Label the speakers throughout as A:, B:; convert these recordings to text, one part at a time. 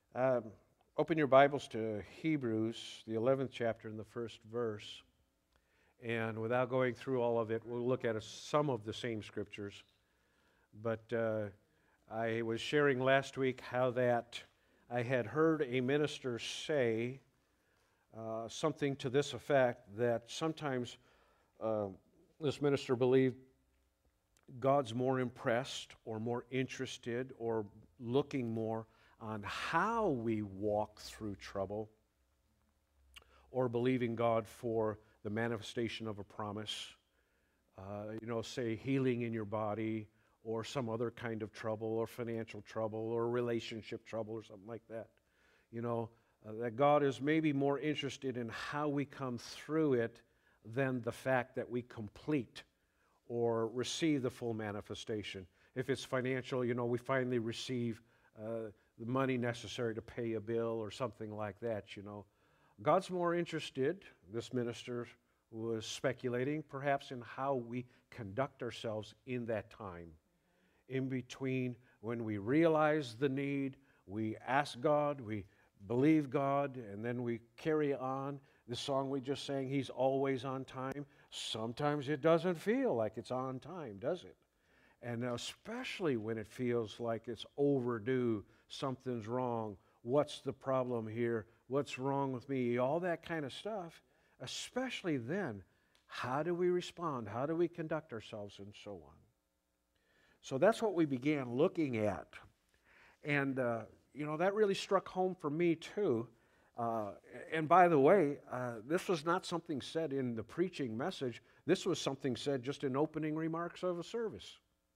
A: Um, Open your Bibles to Hebrews, the 11th chapter, and the first verse. And without going through all of it, we'll look at some of the same scriptures. But I was sharing last week how that I had heard a minister say something to this effect, that sometimes this minister believed God's more impressed or more interested or looking more on how we walk through trouble, or believing God for the manifestation of a promise, say healing in your body, or some other kind of trouble, or financial trouble, or relationship trouble, or something like that. That God is maybe more interested in how we come through it than the fact that we complete or receive the full manifestation. If it's financial, we finally receive the money necessary to pay a bill or something like that, God's more interested, this minister was speculating, perhaps in how we conduct ourselves in that time. In between when we realize the need, we ask God, we believe God, and then we carry on. The song we just sang, He's always on time. Sometimes it doesn't feel like it's on time, does it? And especially when it feels like it's overdue, something's wrong, what's the problem here, what's wrong with me, all that kind of stuff. Especially then, how do we respond? How do we conduct ourselves, and so on? So that's what we began looking at. And, that really struck home for me too. And by the way, this was not something said in the preaching message. This was something said just in opening remarks of a service.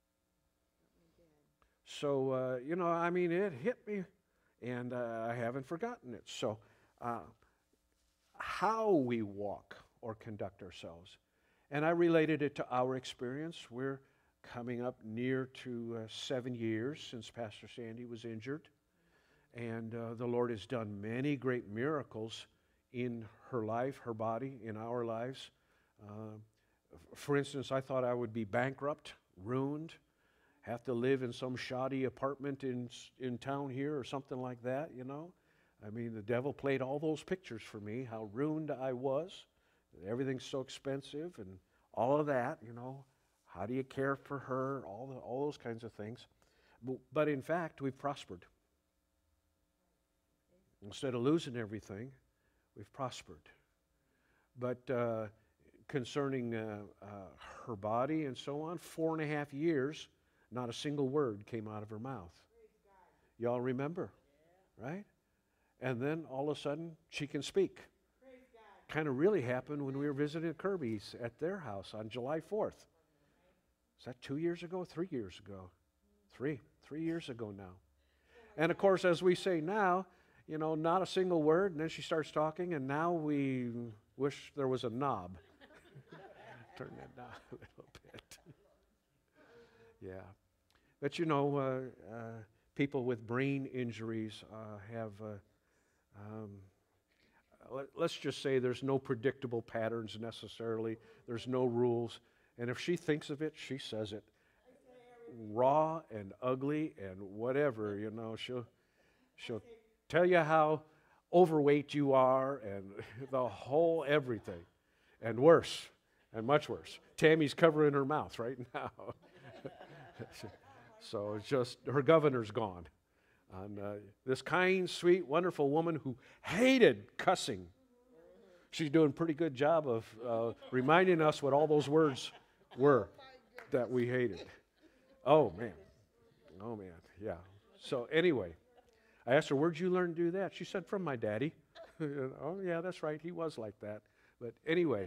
A: So, it hit me, and I haven't forgotten it. So, how we walk or conduct ourselves. And I related it to our experience. We're coming up near to 7 years since Pastor Sandy was injured. And the Lord has done many great miracles in her life, her body, in our lives. For instance, I thought I would be bankrupt, ruined, have to live in some shoddy apartment in town here or something like that, the devil played all those pictures for me, how ruined I was. Everything's so expensive and all of that, How do you care for her? All those kinds of things. But in fact, we've prospered. Instead of losing everything, we've prospered. But concerning her body and so on, 4.5 years, not a single word came out of her mouth. Y'all remember, right? And then all of a sudden, she can speak. Kind of really happened when we were visiting Kirby's at their house on July 4th. Is that 2 years ago? 3 years ago? 3 years ago now. And of course, as we say now, not a single word, and then she starts talking, and now we wish there was a knob. Turn that down a little bit. Yeah. But people with brain injuries have, let's just say there's no predictable patterns necessarily. There's no rules. And if she thinks of it, she says it. Raw and ugly and whatever, she'll tell you how overweight you are and the whole everything. And worse, and much worse. Tammy's covering her mouth right now. So it's just, her governor's gone. And this kind, sweet, wonderful woman who hated cussing. She's doing a pretty good job of reminding us what all those words were that we hated. Oh, man, yeah. So anyway, I asked her, where'd you learn to do that? She said, from my daddy. Oh, yeah, that's right, he was like that. But anyway,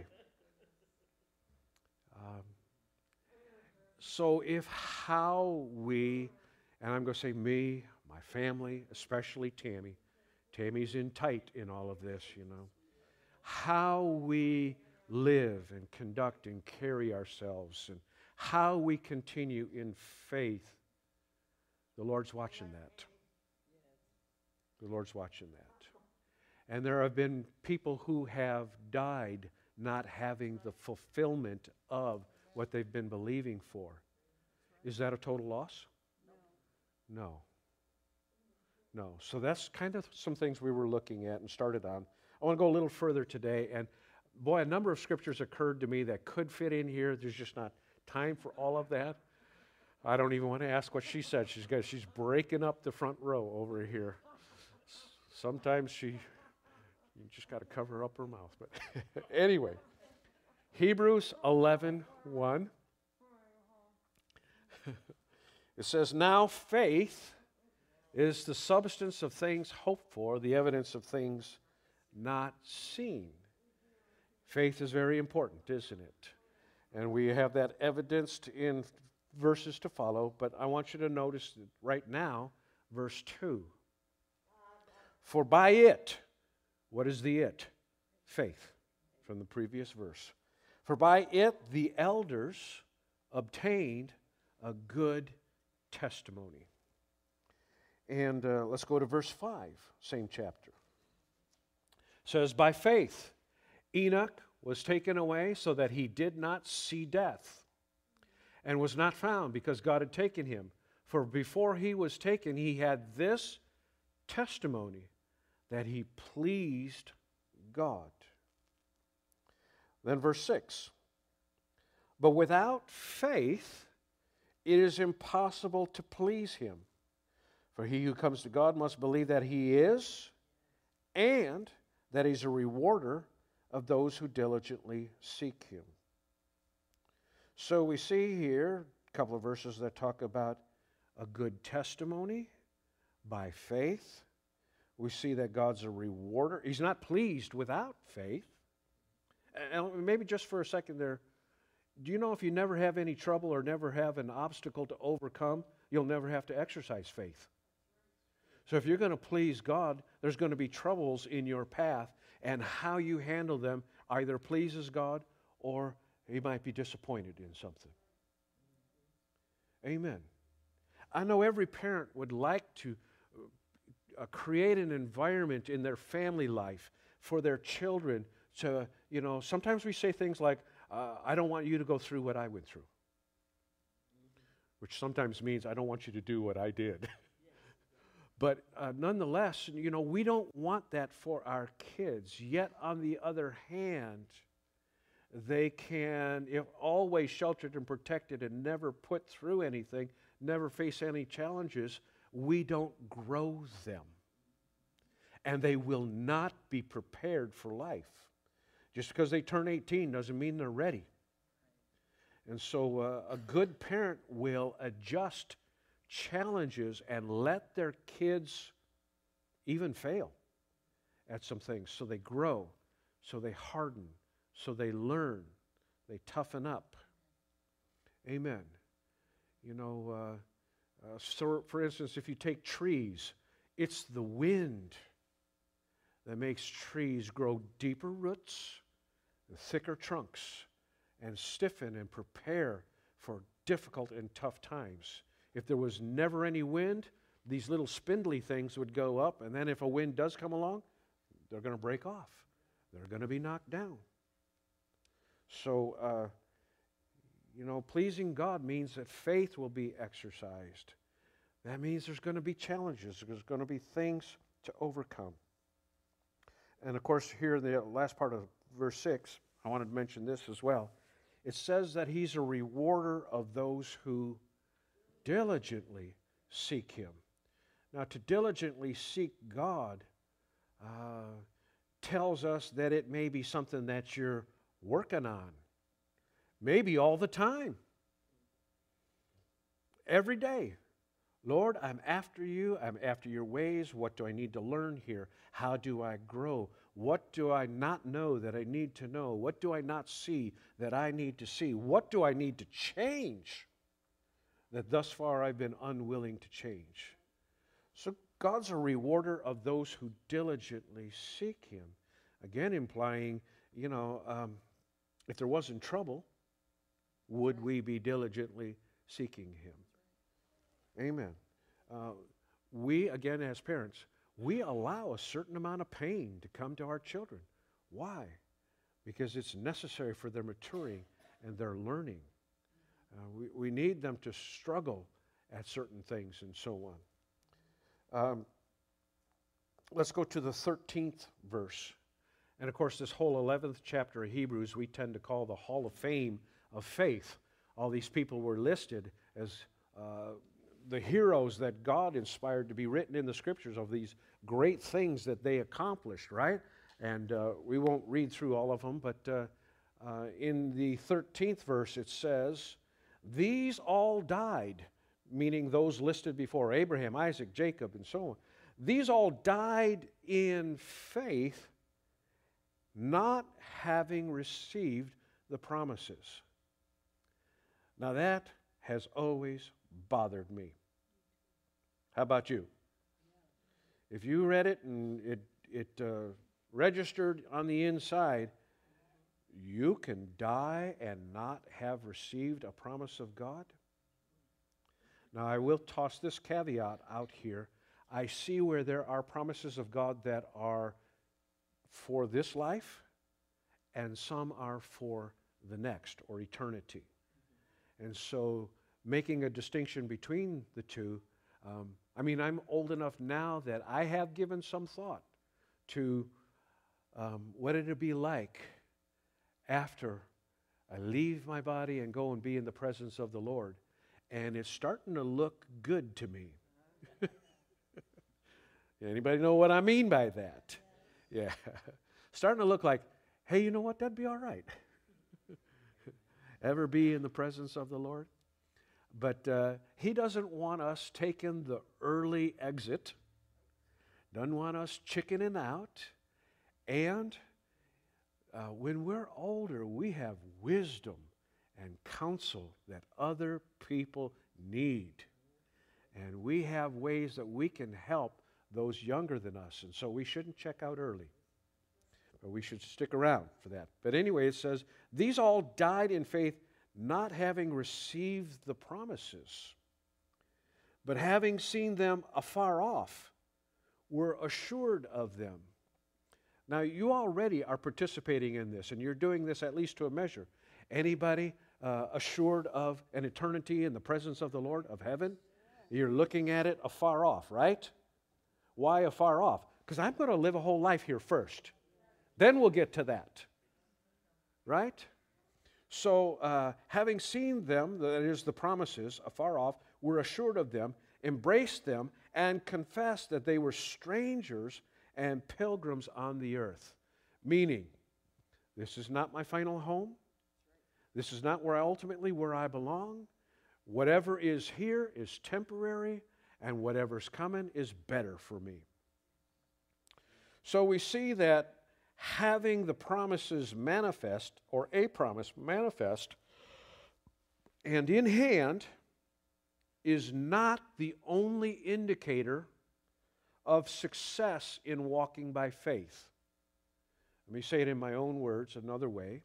A: so if how we, and I'm going to say me, my family, especially Tammy's in tight in all of this, how we live and conduct and carry ourselves and how we continue in faith, the Lord's watching that. The Lord's watching that. And there have been people who have died not having the fulfillment of what they've been believing for. Is that a total loss? No. No. So that's kind of some things we were looking at and started on. I want to go a little further today. And boy, a number of scriptures occurred to me that could fit in here. There's just not time for all of that. I don't even want to ask what she said. She's breaking up the front row over here. Sometimes you just got to cover up her mouth. But anyway, Hebrews 11:1. It says, "Now faith is the substance of things hoped for, the evidence of things not seen." Faith is very important, isn't it? And we have that evidenced in verses to follow, but I want you to notice that right now, verse 2. For by it, what is the it? Faith, from the previous verse. For by it the elders obtained a good testimony. And let's go to verse 5, same chapter. It says, by faith Enoch was taken away so that he did not see death, and was not found because God had taken him. For before he was taken, he had this testimony, that he pleased God. Then verse 6. But without faith, it is impossible to please him. For he who comes to God must believe that he is, and that he's a rewarder of those who diligently seek him. So we see here a couple of verses that talk about a good testimony by faith. We see that God's a rewarder. He's not pleased without faith. And maybe just for a second there, do you know if you never have any trouble or never have an obstacle to overcome, you'll never have to exercise faith? So if you're going to please God, there's going to be troubles in your path, and how you handle them either pleases God or He might be disappointed in something. Amen. I know every parent would like to create an environment in their family life for their children to, sometimes we say things like, I don't want you to go through what I went through. Which sometimes means I don't want you to do what I did. But nonetheless, we don't want that for our kids. Yet, on the other hand, they can, if always sheltered and protected and never put through anything, never face any challenges, we don't grow them. And they will not be prepared for life. Just because they turn 18 doesn't mean they're ready. And so a good parent will adjust challenges and let their kids even fail at some things, so they grow, so they harden, so they learn, they toughen up. Amen. So for instance, if you take trees, it's the wind that makes trees grow deeper roots, thicker trunks, and stiffen and prepare for difficult and tough times. If there was never any wind, these little spindly things would go up, and then if a wind does come along, they're going to break off. They're going to be knocked down. So, pleasing God means that faith will be exercised. That means there's going to be challenges. There's going to be things to overcome. And of course, here in the last part of verse 6, I wanted to mention this as well. It says that He's a rewarder of those who diligently seek Him. Now, to diligently seek God tells us that it may be something that you're working on. Maybe all the time. Every day. Lord, I'm after you. I'm after your ways. What do I need to learn here? How do I grow? What do I not know that I need to know? What do I not see that I need to see? What do I need to change that thus far I've been unwilling to change? So God's a rewarder of those who diligently seek Him. Again, implying, if there wasn't trouble, would we be diligently seeking Him? Amen. We, again, as parents, we allow a certain amount of pain to come to our children. Why? Because it's necessary for their maturing and their learning. We need them to struggle at certain things and so on. let's go to the 13th verse. And of course, this whole 11th chapter of Hebrews, we tend to call the Hall of Fame of faith. All these people were listed as the heroes that God inspired to be written in the Scriptures of these great things that they accomplished, right? And we won't read through all of them, but in the 13th verse it says, "These all died," meaning those listed before, Abraham, Isaac, Jacob, and so on. "These all died in faith, not having received the promises." Now that has always bothered me. How about you? If you read it and it registered on the inside, you can die and not have received a promise of God? Now, I will toss this caveat out here. I see where there are promises of God that are for this life, and some are for the next, or eternity. And so, making a distinction between the two, I'm old enough now that I have given some thought to what it'd be like after I leave my body and go and be in the presence of the Lord. And it's starting to look good to me. Anybody know what I mean by that? Yeah. Starting to look like, hey, you know what? That'd be all right. Ever be in the presence of the Lord? But He doesn't want us taking the early exit. Doesn't want us chickening out. And when we're older, we have wisdom and counsel that other people need. And we have ways that we can help those younger than us. And so we shouldn't check out early. But we should stick around for that. But anyway, it says, "These all died in faith, not having received the promises, but having seen them afar off, were assured of them." Now, you already are participating in this, and you're doing this at least to a measure. Anybody assured of an eternity in the presence of the Lord, of heaven? You're looking at it afar off, right? Why afar off? Because I'm going to live a whole life here first. Then we'll get to that, right? So, having seen them, that is the promises, afar off, were assured of them, embraced them, and confessed that they were strangers and pilgrims on the earth. Meaning, this is not my final home. This is not where I belong. Whatever is here is temporary, and whatever's coming is better for me. So we see that having the promises manifest, or a promise manifest, and in hand, is not the only indicator of success in walking by faith. Let me say it in my own words another way.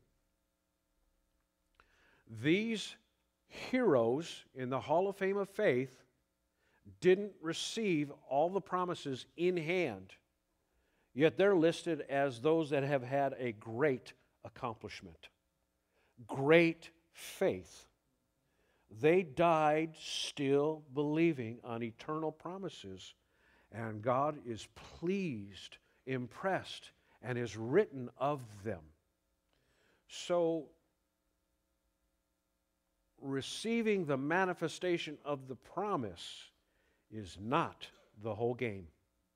A: These heroes in the Hall of Fame of faith didn't receive all the promises in hand, yet they're listed as those that have had a great accomplishment, great faith. They died still believing on eternal promises, and God is pleased, impressed, and is written of them. So, receiving the manifestation of the promise is not the whole game.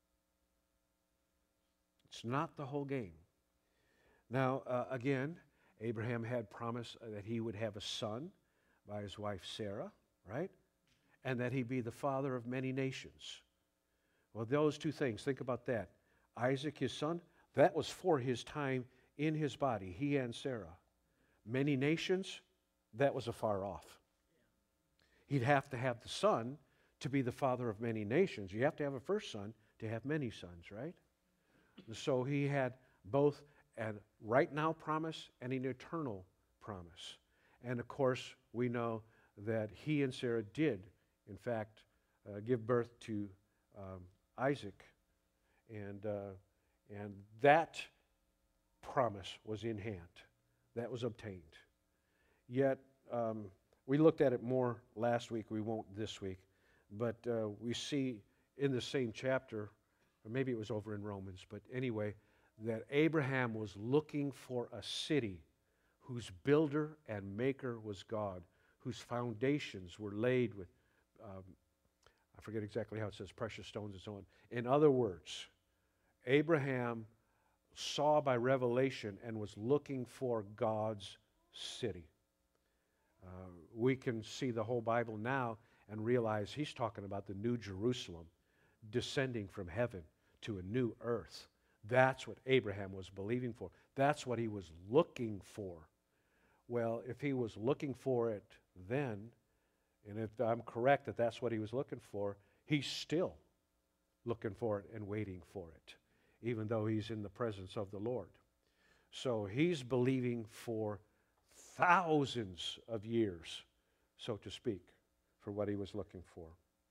A: It's not the whole game. Now, again, Abraham had promised that he would have a son by his wife Sarah, right? And that he'd be the father of many nations. Well, those two things, think about that. Isaac, his son, that was for his time in his body, he and Sarah. Many nations, that was afar off. He'd have to have the son to be the father of many nations. You have to have a first son to have many sons, right? So he had both a right now promise and an eternal promise. And of course, we know that he and Sarah did, in fact, give birth to Isaac. And that promise was in hand. That was obtained. Yet, we looked at it more last week. We won't this week. But we see in the same chapter, or maybe it was over in Romans, but anyway, that Abraham was looking for a city whose builder and maker was God, whose foundations were laid with, I forget exactly how it says, precious stones and so on. In other words, Abraham saw by revelation and was looking for God's city. We can see the whole Bible now and realize he's talking about the New Jerusalem descending from heaven to a new earth. That's what Abraham was believing for. That's what he was looking for. Well, if he was looking for it then, and if I'm correct that that's what he was looking for, he's still looking for it and waiting for it, even though he's in the presence of the Lord. So he's believing for thousands of years, so to speak, for what he was looking for.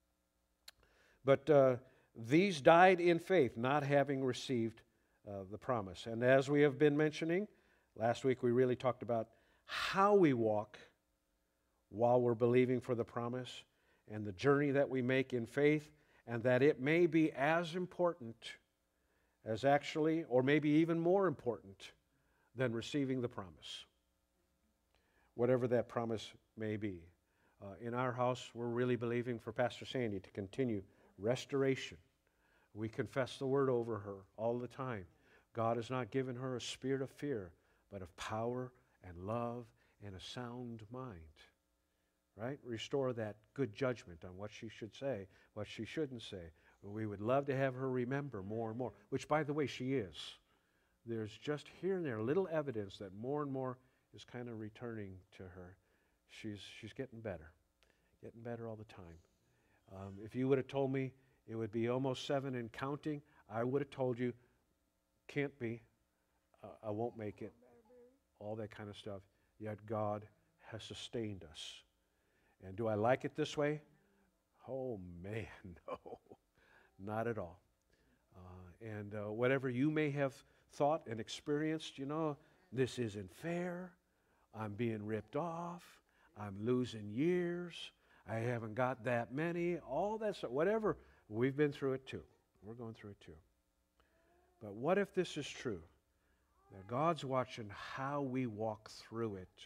A: But these died in faith, not having received the promise. And as we have been mentioning, last week we really talked about how we walk while we're believing for the promise and the journey that we make in faith, and that it may be as important as actually, or maybe even more important than receiving the promise, whatever that promise may be. In our house, we're really believing for Pastor Sandy to continue restoration. We confess the word over her all the time. God has not given her a spirit of fear, but of power and love and a sound mind. Right? Restore that good judgment on what she should say, what she shouldn't say. We would love to have her remember more and more, which, by the way, she is. There's just here and there little evidence that more and more is kind of returning to her. She's getting better all the time. If you would have told me it would be almost 7 and counting, I would have told you, can't be, I won't make it, all that kind of stuff. Yet God has sustained us. And do I like it this way? Oh man, no, not at all. And whatever you may have thought and experienced, this isn't fair. I'm being ripped off. I'm losing years. I haven't got that many. All that stuff, whatever. We've been through it too. We're going through it too. But what if this is true? That God's watching how we walk through it.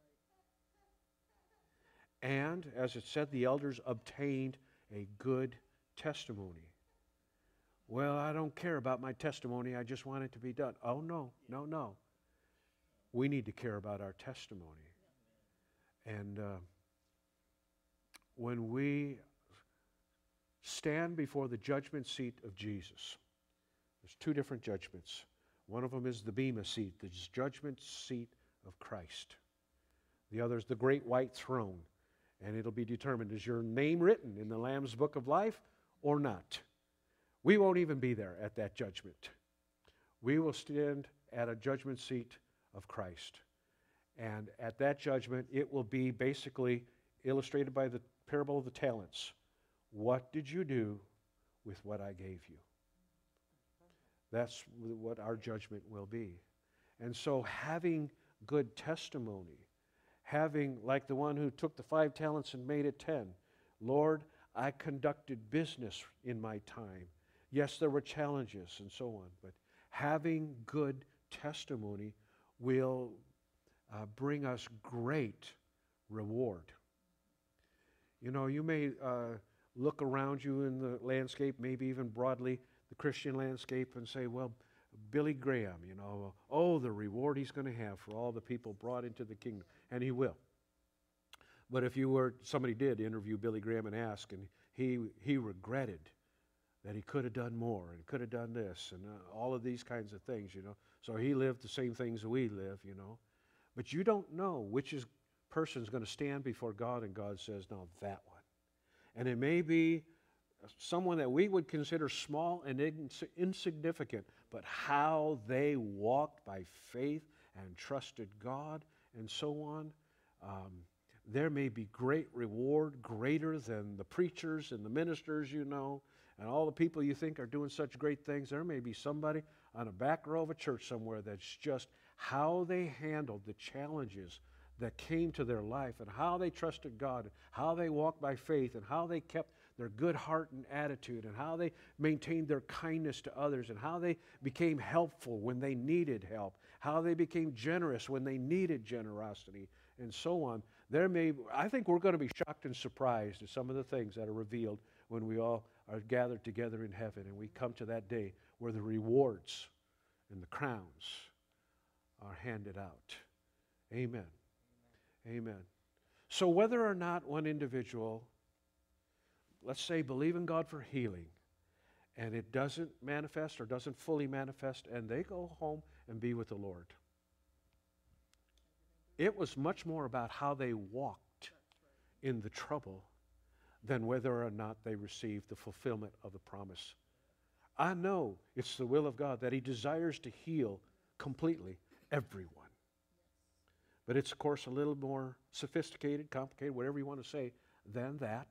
A: And, as it said, the elders obtained a good testimony. Well, I don't care about my testimony. I just want it to be done. Oh, no. We need to care about our testimony. And when we stand before the judgment seat of Jesus, there's 2 different judgments. One of them is the Bema seat, the judgment seat of Christ. The other is the great white throne. And it'll be determined, is your name written in the Lamb's Book of Life or not? We won't even be there at that judgment. We will stand at a judgment seat of Christ. And at that judgment, it will be basically illustrated by the parable of the talents. What did you do with what I gave you? That's what our judgment will be. And so having good testimony, having, like the one who took the 5 talents and made it 10, Lord, I conducted business in my time. Yes, there were challenges and so on, but having good testimony will bring us great reward. You may look around you in the landscape, maybe even broadly the Christian landscape, and say, well, Billy Graham, the reward he's going to have for all the people brought into the kingdom. And he will. But if somebody did interview Billy Graham and ask, and he regretted that he could have done more and could have done this and all of these kinds of things, So he lived the same things we live, But you don't know which person's going to stand before God, and God says, no, that one. And it may be someone that we would consider small and insignificant, but how they walked by faith and trusted God and so on. There may be great reward, greater than the preachers and the ministers and all the people you think are doing such great things. There may be somebody on a back row of a church somewhere that's just how they handled the challenges that came to their life and how they trusted God, how they walked by faith, and how they kept their good heart and attitude, and how they maintained their kindness to others, and how they became helpful when they needed help, how they became generous when they needed generosity, and so on. I think we're going to be shocked and surprised at some of the things that are revealed when we all are gathered together in heaven and we come to that day where the rewards and the crowns are handed out. Amen. Amen. So whether or not one individual, let's say, believe in God for healing, and it doesn't manifest or doesn't fully manifest, and they go home and be with the Lord, it was much more about how they walked in the trouble than whether or not they received the fulfillment of the promise. I know it's the will of God that He desires to heal completely everyone. But it's, of course, a little more sophisticated, complicated, whatever you want to say, than that.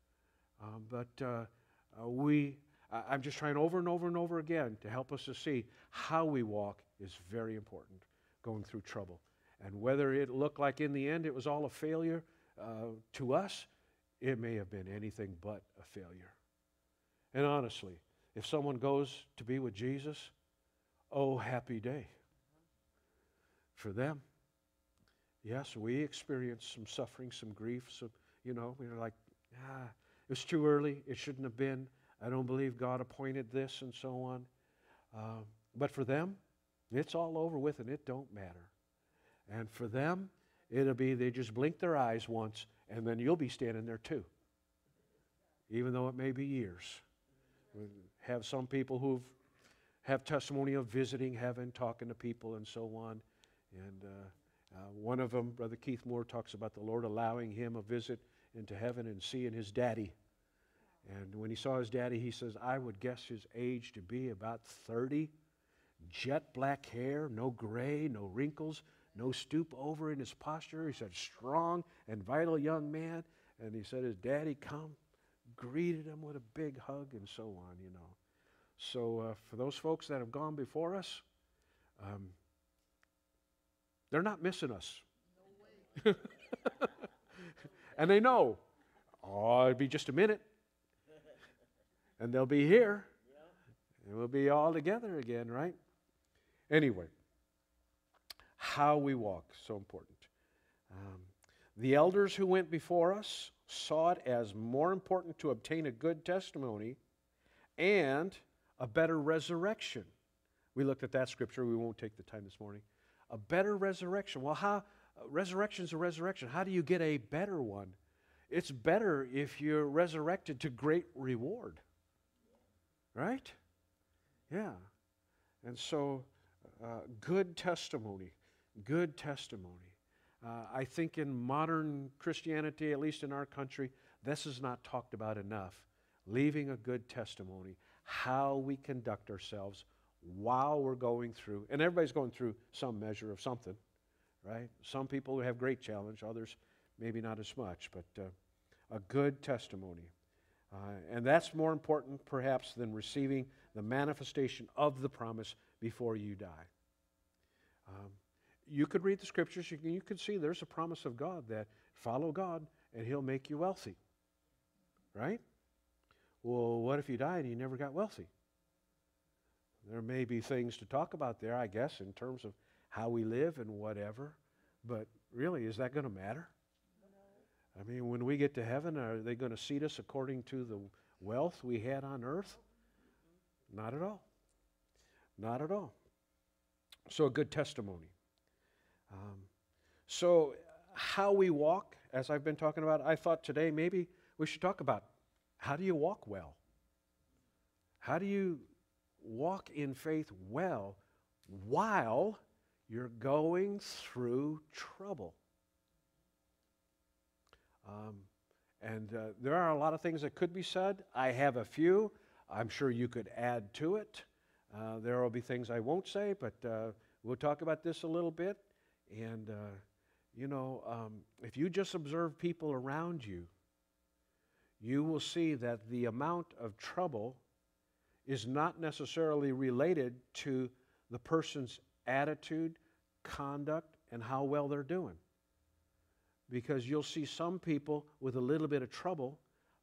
A: I'm just trying over and over and over again to help us to see how we walk is very important going through trouble. And whether it looked like in the end it was all a failure to us, it may have been anything but a failure. And honestly, if someone goes to be with Jesus, oh, happy day for them. Yes, we experienced some suffering, some grief, we were like, it was too early, it shouldn't have been, I don't believe God appointed this, and so on. But for them, it's all over with and it don't matter. And for them, it'll be they just blink their eyes once and then you'll be standing there too, even though it may be years. We have some people who have testimony of visiting heaven, talking to people and so on. And one of them, Brother Keith Moore, talks about the Lord allowing him a visit into heaven and seeing his daddy. And when he saw his daddy, he says, I would guess his age to be about 30, jet black hair, no gray, no wrinkles, no stoop over in his posture. He said, strong and vital young man. And he said his daddy greeted him with a big hug and so on, So for those folks that have gone before us, they're not missing us. No way. And they know, it'll be just a minute. And they'll be here. Yeah. And we'll be all together again, right? Anyway, how we walk, so important. The elders who went before us saw it as more important to obtain a good testimony and a better resurrection. We looked at that scripture. We won't take the time this morning. A better resurrection. Well, resurrection's a resurrection. How do you get a better one? It's better if you're resurrected to great reward. Right? Yeah. And so, good testimony. Good testimony. I think in modern Christianity, at least in our country, this is not talked about enough. Leaving a good testimony. How we conduct ourselves while we're going through, and everybody's going through some measure of something, right? Some people have great challenge, others maybe not as much, but a good testimony. And that's more important perhaps than receiving the manifestation of the promise before you die. You could read the scriptures, you could see there's a promise of God that follow God and He'll make you wealthy, right? Well, what if you died and you never got wealthy? There may be things to talk about there, I guess, in terms of how we live and whatever. But really, is that going to matter? No. I mean, when we get to heaven, are they going to seat us according to the wealth we had on earth? Not at all. Not at all. So a good testimony. So how we walk, as I've been talking about, I thought today maybe we should talk about how do you walk well? How do you walk in faith well while you're going through trouble? There are a lot of things that could be said. I have a few. I'm sure you could add to it. There will be things I won't say, but we'll talk about this a little bit. And, if you just observe people around you, you will see that the amount of trouble is not necessarily related to the person's attitude, conduct, and how well they're doing. Because you'll see some people with a little bit of trouble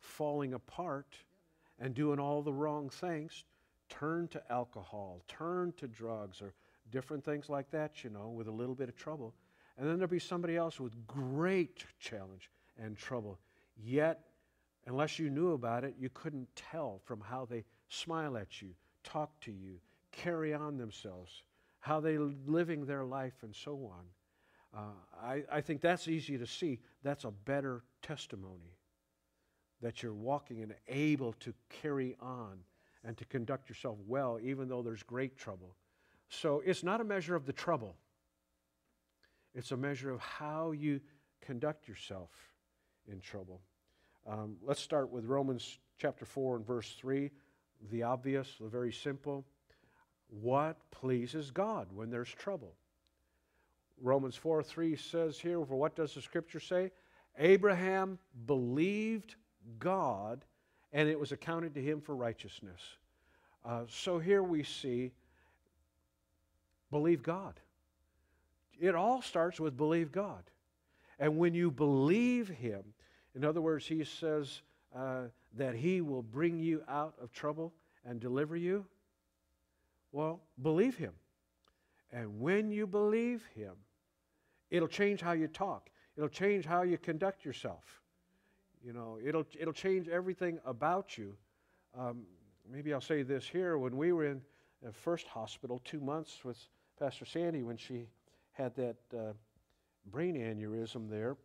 A: falling apart and doing all the wrong things, turn to alcohol, turn to drugs, or different things like that, with a little bit of trouble. And then there'll be somebody else with great challenge and trouble. Yet, unless you knew about it, you couldn't tell from how they smile at you, talk to you, carry on themselves, how they living their life, and so on. I think that's easy to see. That's a better testimony that you're walking and able to carry on and to conduct yourself well, even though there's great trouble. So it's not a measure of the trouble. It's a measure of how you conduct yourself in trouble. Let's start with Romans chapter 4 and verse 3. The obvious, the very simple. What pleases God when there's trouble? Romans 4:3 says here, for what does the Scripture say? Abraham believed God, and it was accounted to him for righteousness. So here we see, believe God. It all starts with believe God. And when you believe Him, in other words, He says that He will bring you out of trouble and deliver you. Well, believe Him. And when you believe Him, it'll change how you talk. It'll change how you conduct yourself. It'll change everything about you. Maybe I'll say this here. When we were in the first hospital, 2 months with Pastor Sandy, when she had that brain aneurysm there,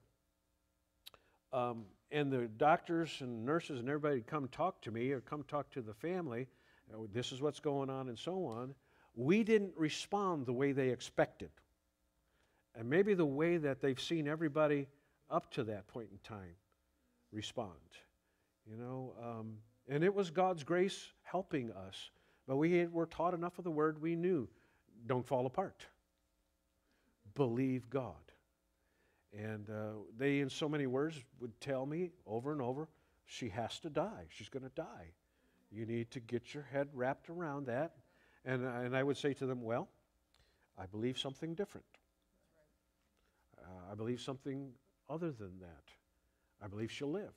A: and the doctors and nurses and everybody come talk to me or come talk to the family, this is what's going on and so on. We didn't respond the way they expected. And maybe the way that they've seen everybody up to that point in time respond. And it was God's grace helping us. But we were taught enough of the Word, we knew, don't fall apart. Believe God. And they, in so many words, would tell me over and over, she has to die. She's going to die. You need to get your head wrapped around that. And I would say to them, well, I believe something different. I believe something other than that. I believe she'll live.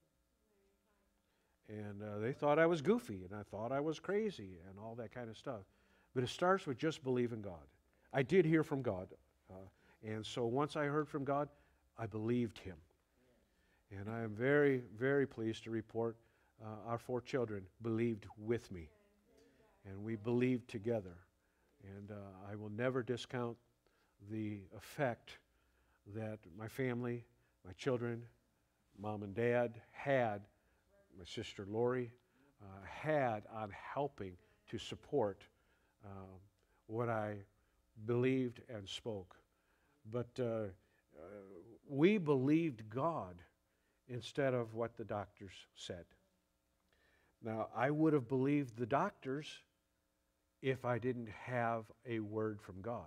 A: And they thought I was goofy, and I thought I was crazy, and all that kind of stuff. But it starts with just believing God. I did hear from God. And so once I heard from God, I believed Him. And I am very, very pleased to report our 4 children believed with me. And we believed together. And I will never discount the effect that my family, my children, Mom and Dad had, my sister Lori, had on helping to support what I believed and spoke. But we believed God instead of what the doctors said. Now, I would have believed the doctors if I didn't have a word from God.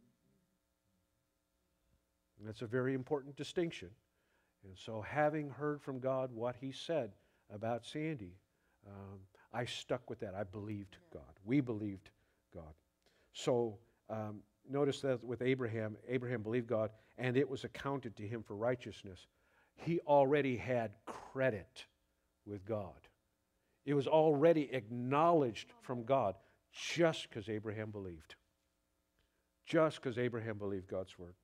A: And that's a very important distinction. And so having heard from God what He said about Sandy, I stuck with that. I believed God. We believed God. So notice that with Abraham believed God, and it was accounted to him for righteousness. He already had credit with God. It was already acknowledged from God just because Abraham believed. Just because Abraham believed God's word.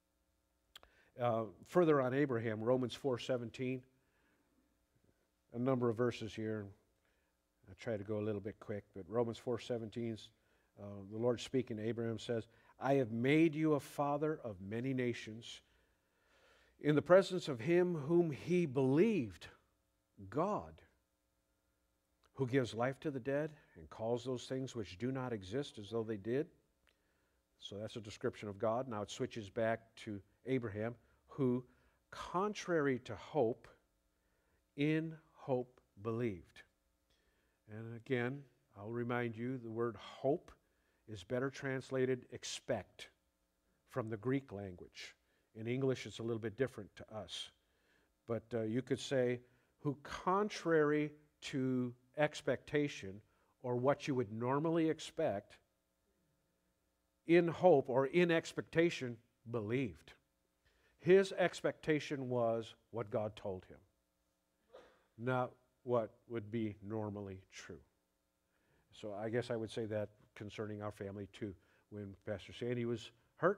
A: Further on Abraham, Romans 4:17, a number of verses here. I'll try to go a little bit quick, but Romans 4:17, the Lord speaking to Abraham says, I have made you a father of many nations in the presence of him whom he believed, God, who gives life to the dead and calls those things which do not exist as though they did. So that's a description of God. Now it switches back to Abraham, who, contrary to hope, in hope believed. And again, I'll remind you, the word hope is better translated expect from the Greek language. In English, it's a little bit different to us. But you could say, who contrary to expectation, or what you would normally expect, in hope or in expectation, believed. His expectation was what God told him. not what would be normally true. So I guess I would say that concerning our family too. When Pastor Sandy was hurt,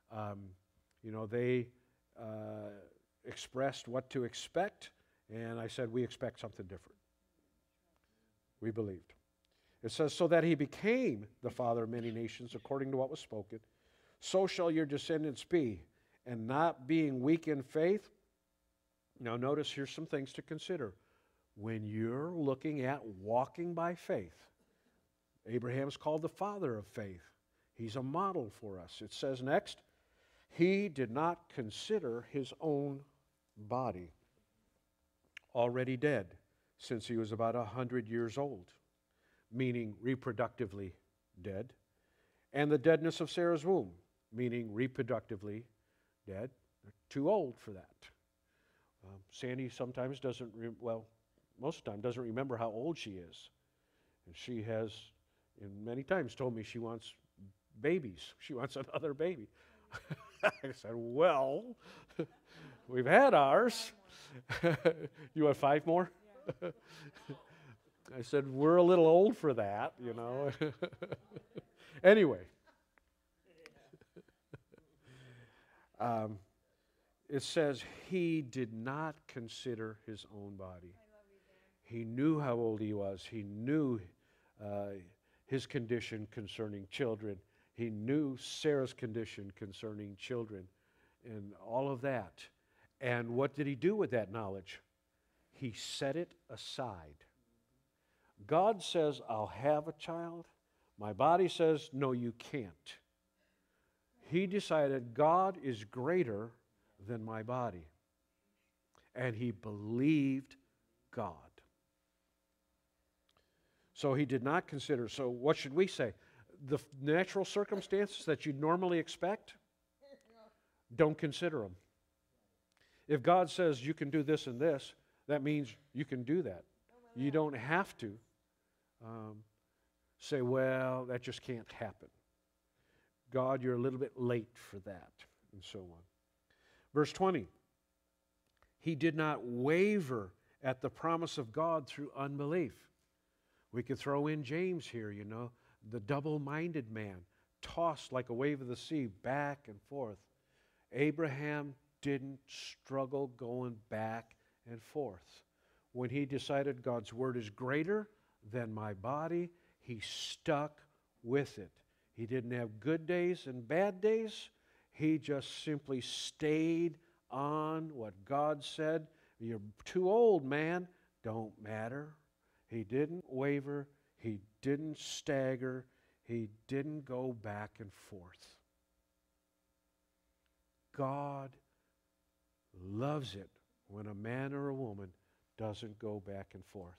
A: they expressed what to expect, and I said, we expect something different. We believed. It says, so that he became the father of many nations according to what was spoken, so shall your descendants be. And not being weak in faith. Now notice, here's some things to consider. When you're looking at walking by faith, Abraham's called the father of faith. He's a model for us. It says next, he did not consider his own body already dead since he was about 100 years old, meaning reproductively dead, and the deadness of Sarah's womb, meaning reproductively dead. They're too old for that. Sandy sometimes most of the time doesn't remember how old she is. And she has, many times, told me she wants babies. She wants another baby. I said, well, we've had ours. You want 5 more? I said, we're a little old for that, Anyway. It says he did not consider his own body. He knew how old he was. He knew his condition concerning children. He knew Sarah's condition concerning children and all of that. And what did he do with that knowledge? He set it aside. God says, I'll have a child. My body says, no, you can't. He decided God is greater than my body. And he believed God. So he did not consider. So what should we say? The natural circumstances that you'd normally expect, don't consider them. If God says you can do this and this, that means you can do that. You don't have to say, well, that just can't happen. God, you're a little bit late for that, and so on. Verse 20, he did not waver at the promise of God through unbelief. We could throw in James here, the double-minded man, tossed like a wave of the sea back and forth. Abraham didn't struggle going back and forth. When he decided God's word is greater than my body, he stuck with it. He didn't have good days and bad days. He just simply stayed on what God said. You're too old, man. Don't matter. He didn't waver. He didn't stagger. He didn't go back and forth. God loves it when a man or a woman doesn't go back and forth.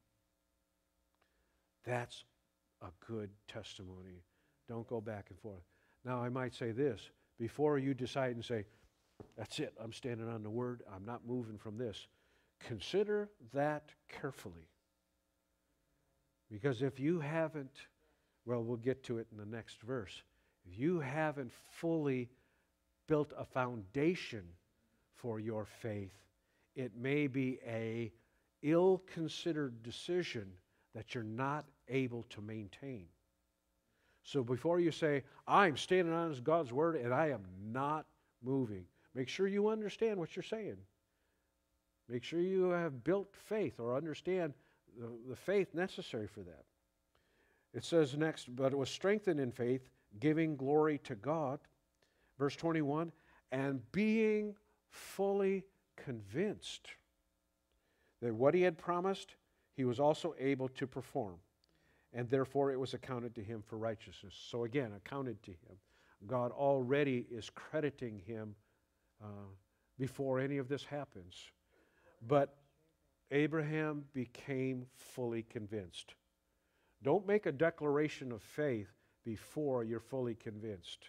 A: That's a good testimony. Don't go back and forth. Now, I might say this. Before you decide and say, that's it, I'm standing on the word, I'm not moving from this, consider that carefully. Because if you haven't, well, we'll get to it in the next verse. If you haven't fully built a foundation for your faith, it may be a ill-considered decision that you're not able to maintain. So before you say, I'm standing on God's word and I am not moving, make sure you understand what you're saying. Make sure you have built faith or understand the faith necessary for that. It says next, but it was strengthened in faith, giving glory to God. Verse 21, and being fully convinced that what he had promised, he was also able to perform. And therefore it was accounted to him for righteousness. So again, accounted to him. God already is crediting him before any of this happens. But Abraham became fully convinced. Don't make a declaration of faith before you're fully convinced.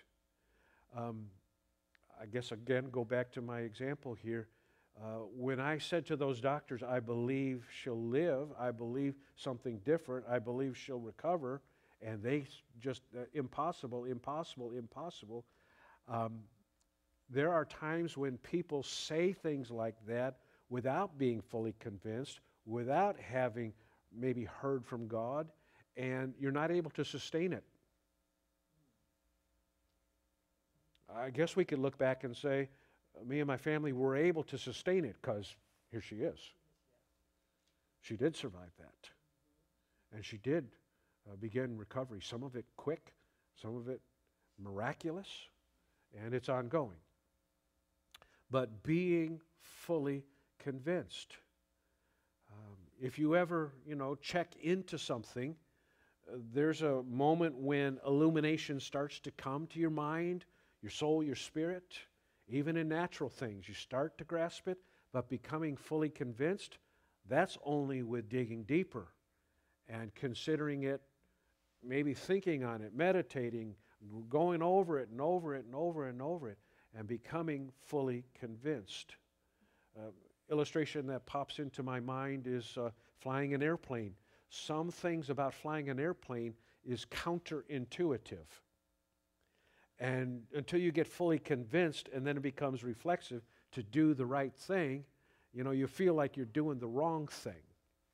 A: I guess again, go back to my example here. When I said to those doctors, I believe she'll live, I believe something different, I believe she'll recover, and they just, impossible. There are times when people say things like that without being fully convinced, without having maybe heard from God, and you're not able to sustain it. I guess we could look back and say, me and my family were able to sustain it because here she is. She did survive that. And she did begin recovery. Some of it quick, some of it miraculous, and it's ongoing. But being fully convinced. If you ever, check into something, there's a moment when illumination starts to come to your mind, your soul, your spirit. Even in natural things, you start to grasp it, but becoming fully convinced, that's only with digging deeper and considering it, maybe thinking on it, meditating, going over it and over it and over and over it, and becoming fully convinced. Illustration that pops into my mind is flying an airplane. Some things about flying an airplane is counterintuitive. And until you get fully convinced and then it becomes reflexive to do the right thing, you feel like you're doing the wrong thing.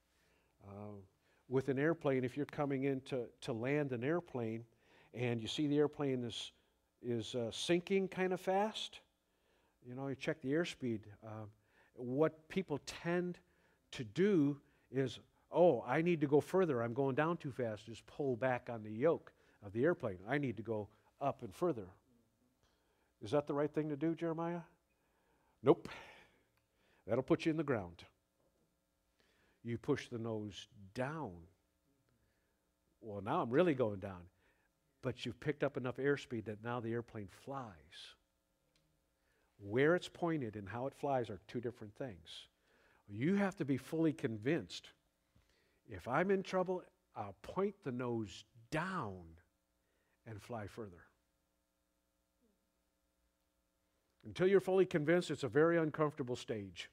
A: With an airplane, if you're coming in to land an airplane and you see the airplane is sinking kind of fast, you check the airspeed. What people tend to do is, I need to go further. I'm going down too fast. Just pull back on the yoke of the airplane. I need to go up and further. Is that the right thing to do, Jeremiah? Nope. That'll put you in the ground. You push the nose down. Well, now I'm really going down. But you've picked up enough airspeed that now the airplane flies. Where it's pointed and how it flies are two different things. You have to be fully convinced. If I'm in trouble, I'll point the nose down and fly further. Until you're fully convinced, it's a very uncomfortable stage.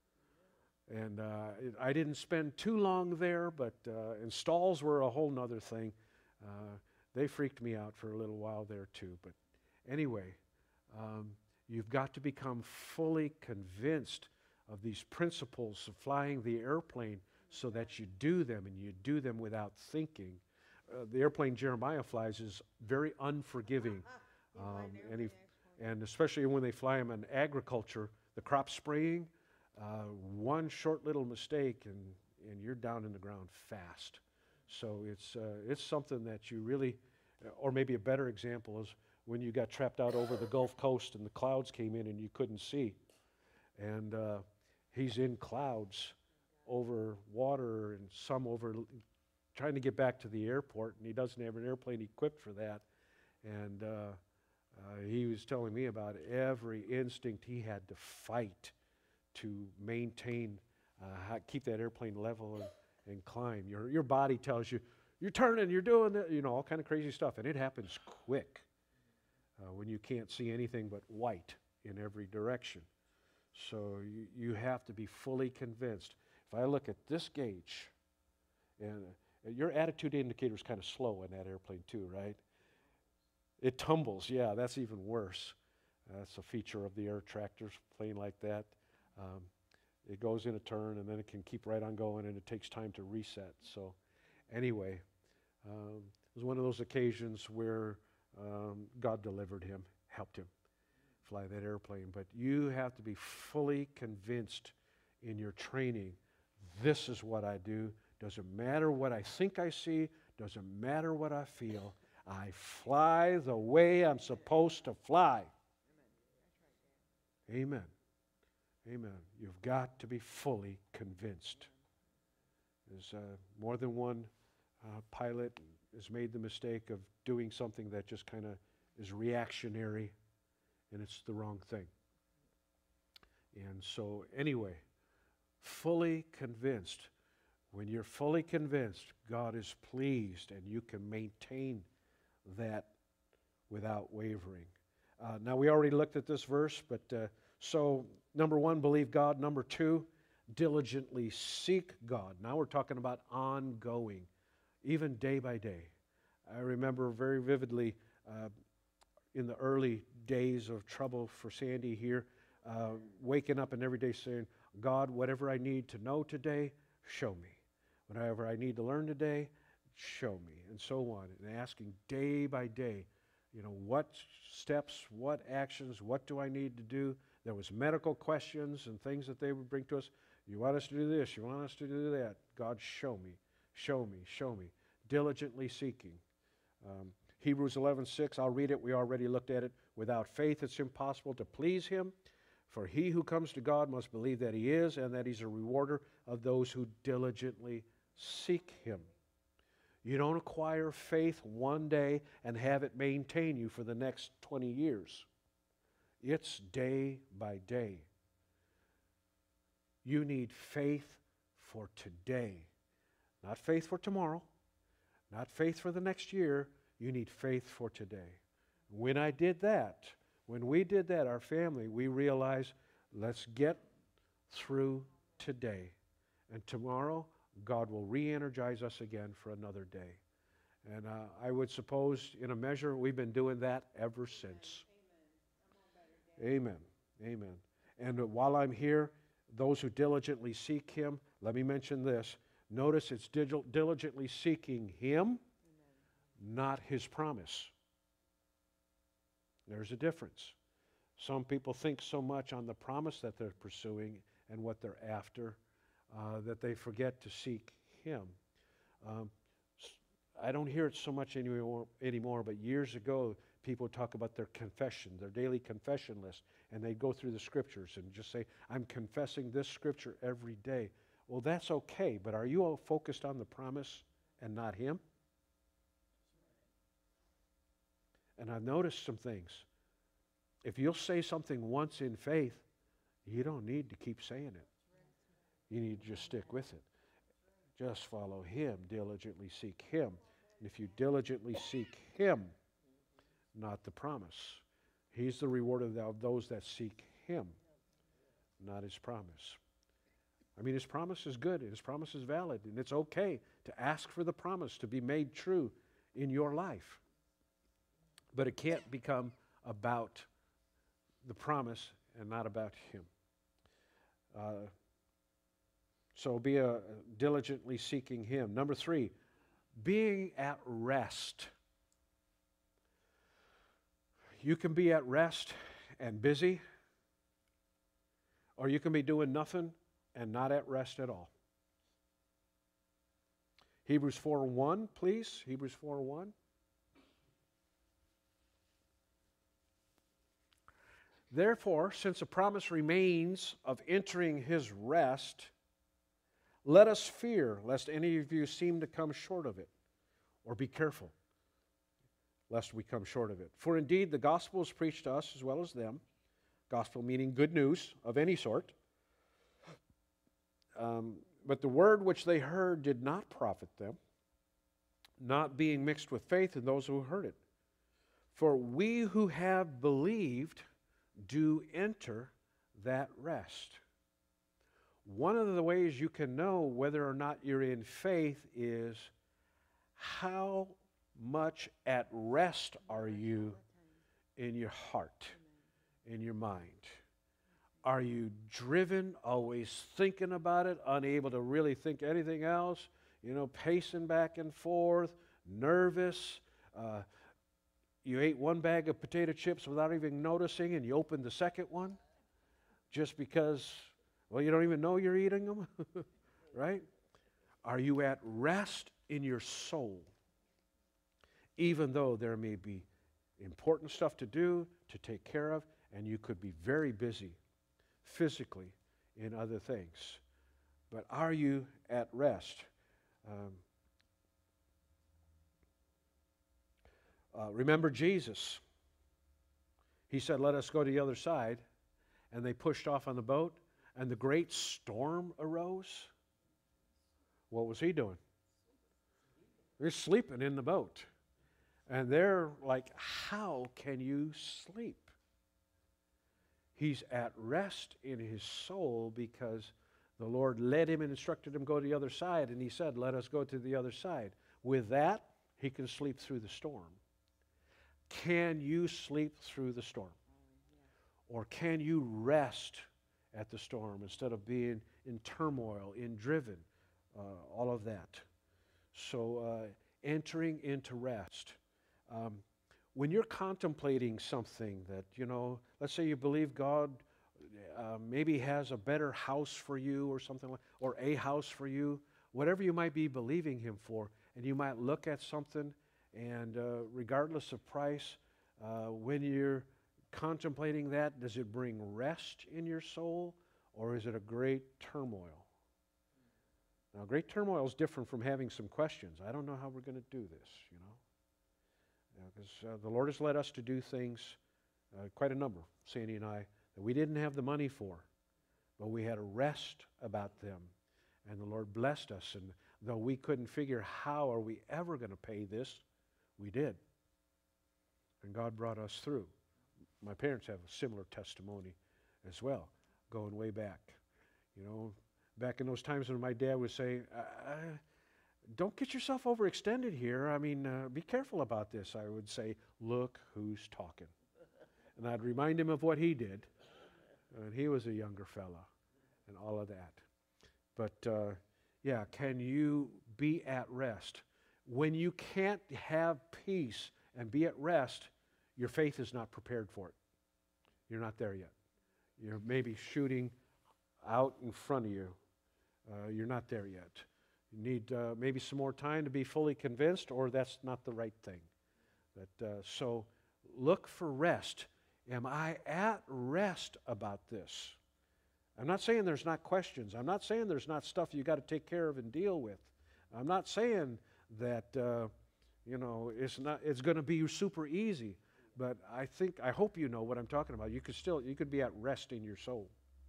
A: And I didn't spend too long there, but and stalls were a whole nother thing. They freaked me out for a little while there too. But anyway, you've got to become fully convinced of these principles of flying the airplane so that you do them, and you do them without thinking. The airplane Jeremiah flies is very unforgiving. And especially when they fly them in agriculture, the crop spraying, one short little mistake and you're down in the ground fast. So it's something that you really, or maybe a better example is when you got trapped out over the Gulf Coast and the clouds came in and you couldn't see. And he's in clouds over water and some over, trying to get back to the airport, and he doesn't have an airplane equipped for that. And he was telling me about every instinct he had to fight to maintain, keep that airplane level and climb. Your body tells you, you're turning, you're doing that, all kind of crazy stuff. And it happens quick when you can't see anything but white in every direction. So you have to be fully convinced. If I look at this gauge, and your attitude indicator is kind of slow in that airplane too, right? It tumbles, yeah, that's even worse. That's a feature of the air tractors, plane like that. It goes in a turn and then it can keep right on going, and it takes time to reset. So anyway, it was one of those occasions where God delivered him, helped him fly that airplane. But you have to be fully convinced in your training. This is what I do. Doesn't matter what I think I see. Doesn't matter what I feel. I fly the way I'm supposed to fly. Amen. Amen. You've got to be fully convinced. There's more than one pilot has made the mistake of doing something that just kind of is reactionary, and it's the wrong thing. And so anyway, fully convinced. When you're fully convinced, God is pleased, and you can maintain that without wavering. Now, we already looked at this verse, but so number one, believe God. Number two, diligently seek God. Now we're talking about ongoing, even day by day. I remember very vividly in the early days of trouble for Sandy here, waking up and every day saying, God, whatever I need to know today, show me. Whatever I need to learn today, show me, and so on. And asking day by day, what steps, what actions, what do I need to do? There was medical questions and things that they would bring to us. You want us to do this, you want us to do that. God, show me, show me, show me. Diligently seeking. Hebrews 11:6, I'll read it. We already looked at it. Without faith, it's impossible to please Him. For he who comes to God must believe that He is, and that He's a rewarder of those who diligently seek Him. You don't acquire faith one day and have it maintain you for the next 20 years. It's day by day. You need faith for today. Not faith for tomorrow. Not faith for the next year. You need faith for today. When we did that, our family, we realized, let's get through today. And tomorrow, God will re-energize us again for another day. And I would suppose, in a measure, we've been doing that ever since. Amen. Amen. And while I'm here, those who diligently seek Him, let me mention this. Notice it's diligently seeking Him, not His promise. There's a difference. Some people think so much on the promise that they're pursuing and what they're after that they forget to seek Him. I don't hear it so much anymore, but years ago, people talk about their confession, their daily confession list, and they go through the Scriptures and just say, I'm confessing this Scripture every day. Well, that's okay, but are you all focused on the promise and not Him? And I've noticed some things. If you'll say something once in faith, you don't need to keep saying it. You need to just stick with it. Just follow Him, diligently seek Him. And if you diligently seek Him, not the promise. He's the rewarder of those that seek Him, not His promise. I mean, His promise is good, and His promise is valid, and it's okay to ask for the promise to be made true in your life. But it can't become about the promise and not about Him. So be diligently seeking Him. Number 3, being at rest. You can be at rest and busy, or you can be doing nothing and not at rest at all. Hebrews 4:1, please. Hebrews 4:1. Therefore, since a promise remains of entering His rest, let us fear lest any of you seem to come short of it, or be careful lest we come short of it. For indeed the gospel is preached to us as well as them, gospel meaning good news of any sort, but the word which they heard did not profit them, not being mixed with faith in those who heard it. For we who have believed do enter that rest. One of the ways you can know whether or not you're in faith is how much at rest are you in your heart, in your mind? Are you driven, always thinking about it, unable to really think anything else, pacing back and forth, nervous? You ate one bag of potato chips without even noticing, and you opened the second one just because, you don't even know you're eating them, right? Are you at rest in your soul? Even though there may be important stuff to do, to take care of, and you could be very busy physically in other things. But are you at rest? Remember Jesus. He said, let us go to the other side. And they pushed off on the boat, and the great storm arose. What was he doing? They're sleeping in the boat. And they're like, how can you sleep? He's at rest in his soul because the Lord led him and instructed him to go to the other side. And he said, let us go to the other side. With that, he can sleep through the storm. Can you sleep through the storm? Or can you rest at the storm instead of being in turmoil, in driven? all of that. So entering into rest. When you're contemplating something that, let's say you believe God maybe has a better house for you or something like, or a house for you, whatever you might be believing Him for, and you might look at something and regardless of price, when you're contemplating that, does it bring rest in your soul or is it a great turmoil? Now, great turmoil is different from having some questions. I don't know how we're going to do this, because the Lord has led us to do things, quite a number, Sandy and I, that we didn't have the money for, but we had a rest about them. And the Lord blessed us. And though we couldn't figure how are we ever going to pay this, we did. And God brought us through. My parents have a similar testimony as well, going way back. Back in those times when my dad would say, don't get yourself overextended here. I mean, be careful about this. I would say, look who's talking. And I'd remind him of what he did. And he was a younger fella and all of that. But, can you be at rest? When you can't have peace and be at rest, your faith is not prepared for it. You're not there yet. You're maybe shooting out in front of you. You're not there yet. You need maybe some more time to be fully convinced, or that's not the right thing. So look for rest. Am I at rest about this? I'm not saying there's not questions. I'm not saying there's not stuff you got to take care of and deal with. I'm not saying that it's going to be super easy. But I hope you know what I'm talking about. You could be at rest in your soul.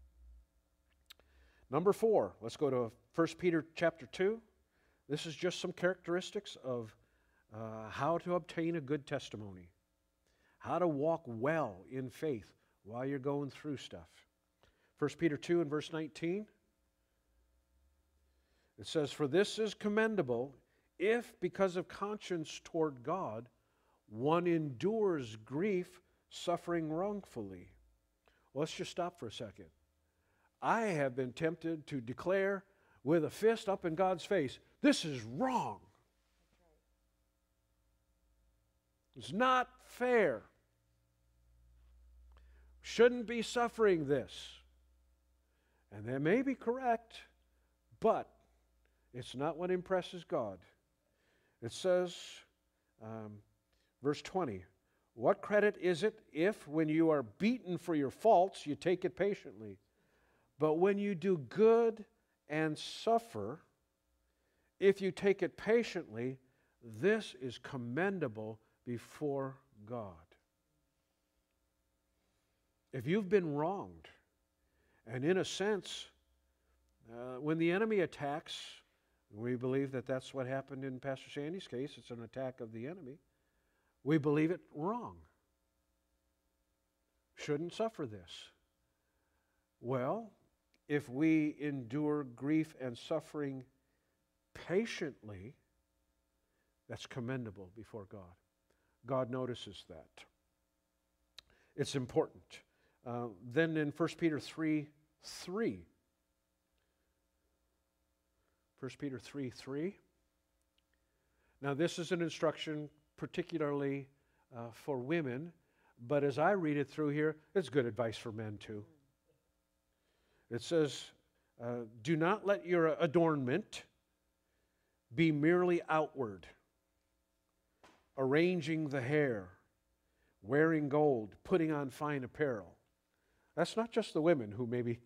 A: Number 4, let's go to 1 Peter chapter 2. This is just some characteristics of how to obtain a good testimony, how to walk well in faith while you're going through stuff. 1 Peter 2 and verse 19, it says, "For this is commendable, if because of conscience toward God, one endures grief, suffering wrongfully." Well, let's just stop for a second. I have been tempted to declare with a fist up in God's face, this is wrong. It's not fair. Shouldn't be suffering this. And that may be correct, but it's not what impresses God. It says, verse 20, "What credit is it if, when you are beaten for your faults, you take it patiently? But when you do good and suffer, if you take it patiently, this is commendable before God." If you've been wronged, and in a sense, when the enemy attacks, we believe that that's what happened in Pastor Sandy's case, it's an attack of the enemy, we believe it wrong. Shouldn't suffer this. Well, if we endure grief and suffering patiently, that's commendable before God. God notices that. It's important. Then in 1 Peter 3:3, 1 Peter 3:3. Now this is an instruction particularly for women, but as I read it through here, it's good advice for men too. It says, "Do not let your adornment be merely outward, arranging the hair, wearing gold, putting on fine apparel." That's not just the women who maybe,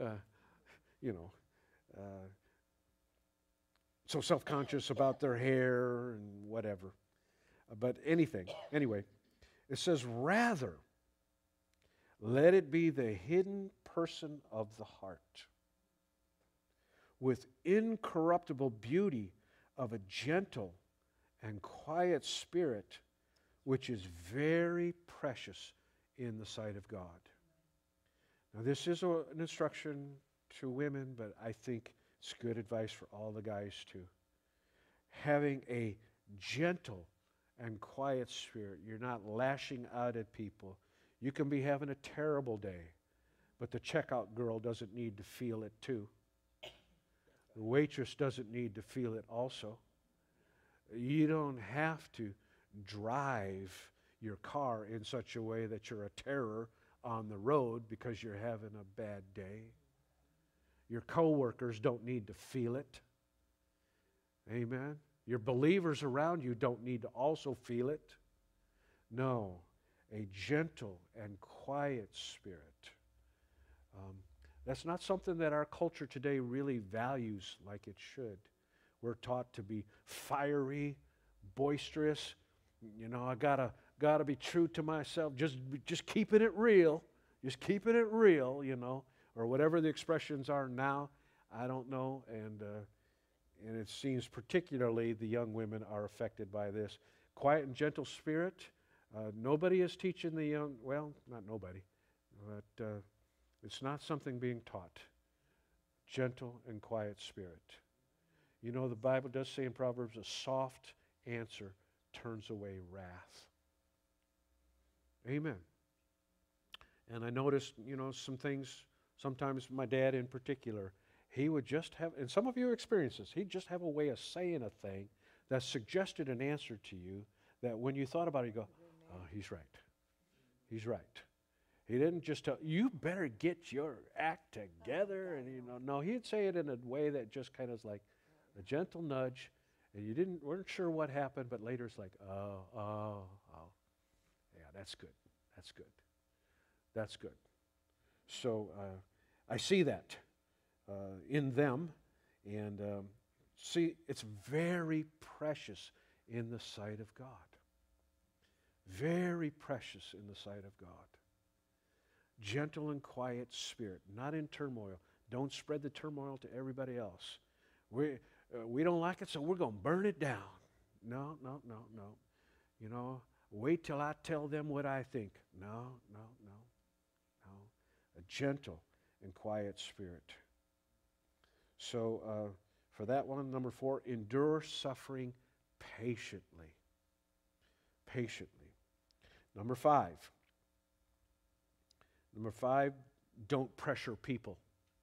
A: so self-conscious about their hair and whatever. But anyway, it says, "Rather, let it be the hidden person of the heart, with incorruptible beauty of a gentle and quiet spirit, which is very precious in the sight of God." Now, this is an instruction to women, but I think it's good advice for all the guys too. Having a gentle and quiet spirit. You're not lashing out at people. You can be having a terrible day, but the checkout girl doesn't need to feel it too. The waitress doesn't need to feel it also. You don't have to drive your car in such a way that you're a terror on the road because you're having a bad day. Your coworkers don't need to feel it. Amen. Your believers around you don't need to also feel it. No, a gentle and quiet spirit. That's not something that our culture today really values like it should. We're taught to be fiery, boisterous. You know, I gotta be true to myself. Just keeping it real. Just keeping it real, you know, or whatever the expressions are now. I don't know, and it seems particularly the young women are affected by this. Quiet and gentle spirit. Nobody is teaching the young, well, not nobody, but it's not something being taught. Gentle and quiet spirit. You know, the Bible does say in Proverbs, a soft answer turns away wrath. Amen. And I noticed, you know, some things, sometimes my dad in particular, he would just have, and some of you experience this, he'd just have a way of saying a thing that suggested an answer to you that when you thought about it, you go, oh, he's right. He's right. He didn't just tell, you better get your act together. And, you know, no, he'd say it in a way that just kind of like a gentle nudge, and you weren't sure what happened, but later it's like, oh. Yeah, that's good. That's good. That's good. So I see that in them, and see, it's very precious in the sight of God. Very precious in the sight of God. Gentle and quiet spirit, not in turmoil. Don't spread the turmoil to everybody else. We don't like it, so we're going to burn it down. No. You know, wait till I tell them what I think. No. A gentle and quiet spirit. So for that one, number 4, endure suffering patiently. Patiently. Number 5, don't pressure people.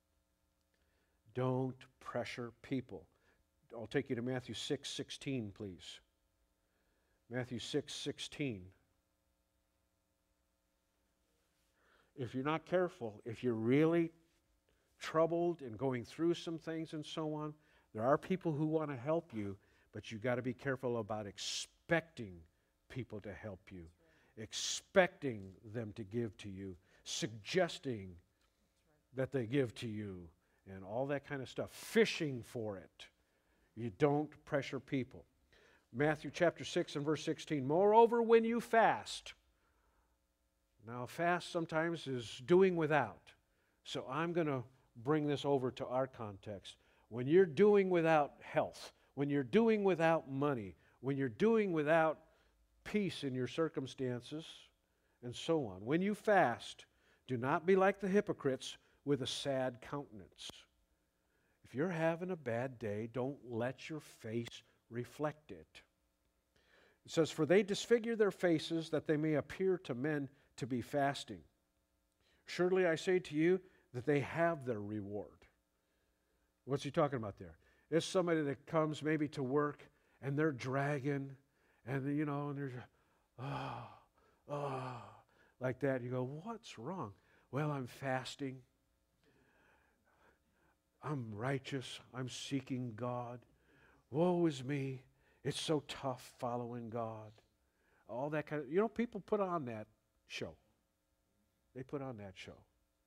A: Don't pressure people. I'll take you to Matthew 6:16, please. Matthew 6:16. If you're not careful, if you're really troubled and going through some things and so on, there are people who want to help you, but you've got to be careful about expecting people to help you, expecting them to give to you, suggesting that they give to you, and all that kind of stuff, fishing for it. You don't pressure people. Matthew chapter 6 and verse 16, moreover, when you fast. Now, fast sometimes is doing without. So I'm going to bring this over to our context. When you're doing without health, when you're doing without money, when you're doing without peace in your circumstances, and so on. When you fast, do not be like the hypocrites with a sad countenance. If you're having a bad day, don't let your face reflect it. It says, for they disfigure their faces that they may appear to men to be fasting. Surely I say to you that they have their reward. What's he talking about there? It's somebody that comes maybe to work and they're dragging and, you know, and they're like that. You go, what's wrong? Well, I'm fasting. I'm righteous. I'm seeking God. Woe is me. It's so tough following God. All that kind of, you know, people put on that show. They put on that show.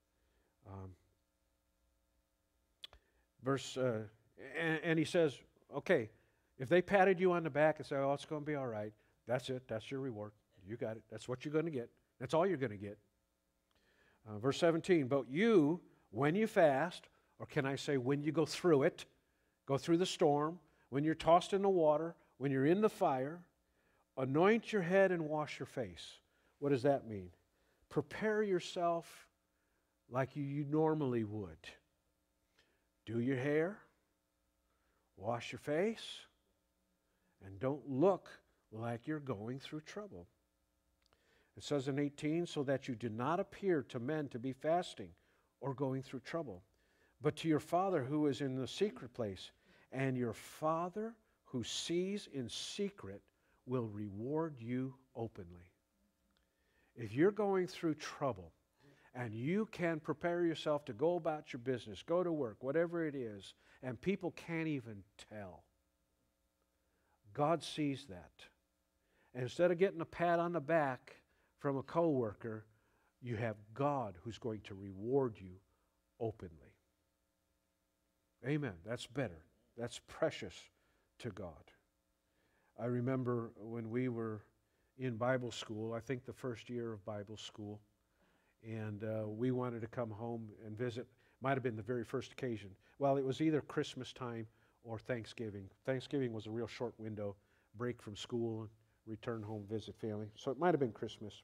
A: And he says, okay, if they patted you on the back and say, oh, it's going to be all right, that's it. That's your reward. You got it. That's what you're going to get. That's all you're going to get. Verse 17, but you, when you fast, or can I say when you go through it, go through the storm, when you're tossed in the water, when you're in the fire, anoint your head and wash your face. What does that mean? Prepare yourself like you normally would. Do your hair, wash your face, and don't look like you're going through trouble. It says in 18, so that you do not appear to men to be fasting or going through trouble, but to your Father who is in the secret place. And your Father who sees in secret will reward you openly. If you're going through trouble and you can prepare yourself to go about your business, go to work, whatever it is, and people can't even tell, God sees that. And instead of getting a pat on the back from a coworker, you have God who's going to reward you openly. Amen. That's better. That's precious to God. I remember when we were in Bible school, I think the first year of Bible school, and we wanted to come home and visit. Might have been the very first occasion. Well, it was either Christmas time or Thanksgiving. Thanksgiving was a real short window, break from school and return home, visit family. So it might have been Christmas.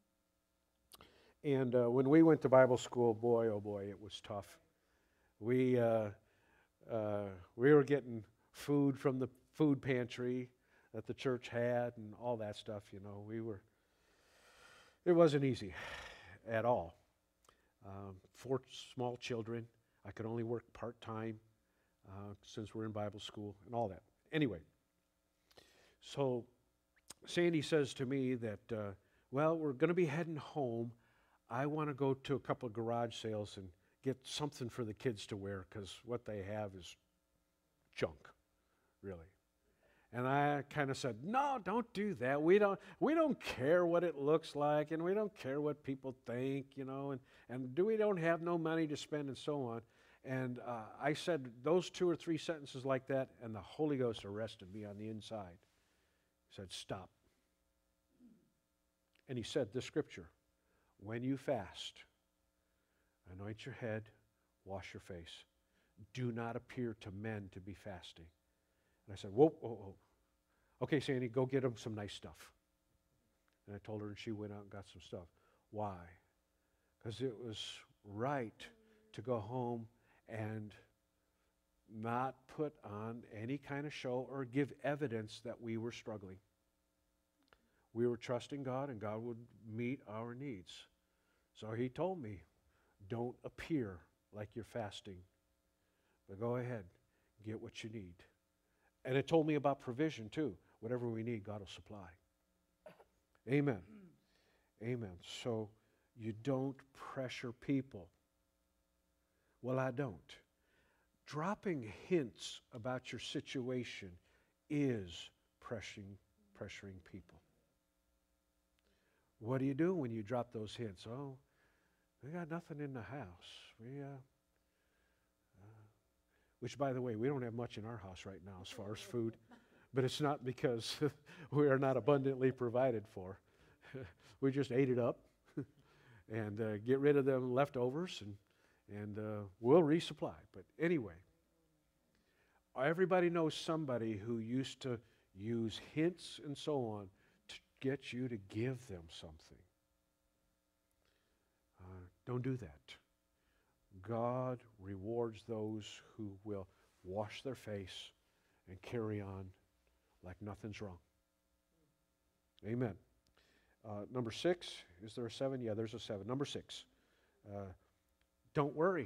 A: And when we went to Bible school, boy, oh boy, it was tough. We were getting food from the food pantry that the church had and all that stuff, you know. It wasn't easy at all. 4 small children. I could only work part-time since we're in Bible school and all that. Anyway, so Sandy says to me that, well, we're going to be heading home. I want to go to a couple of garage sales and get something for the kids to wear because what they have is junk, really. And I kind of said, no, don't do that. We don't care what it looks like, and we don't care what people think, you know, and we don't have no money to spend and so on. And I said those 2 or 3 sentences like that, and the Holy Ghost arrested me on the inside. He said, stop. And he said this scripture, when you fast, anoint your head, wash your face. Do not appear to men to be fasting. And I said, whoa, whoa, whoa. Okay, Sandy, go get them some nice stuff. And I told her, and she went out and got some stuff. Why? Because it was right to go home and not put on any kind of show or give evidence that we were struggling. We were trusting God, and God would meet our needs. So he told me, don't appear like you're fasting, but go ahead, get what you need. And it told me about provision too. Whatever we need, God will supply. Amen. Amen. So you don't pressure people. Well, I don't. Dropping hints about your situation is pressuring people. What do you do when you drop those hints? Oh, we got nothing in the house. Which, by the way, we don't have much in our house right now as far as food. But it's not because we are not abundantly provided for. We just ate it up and get rid of the leftovers, and we'll resupply. But anyway, everybody knows somebody who used to use hints and so on to get you to give them something. Don't do that. God rewards those who will wash their face and carry on like nothing's wrong. Amen. Number 6, is there a 7? Yeah, there's a 7. Number 6, don't worry.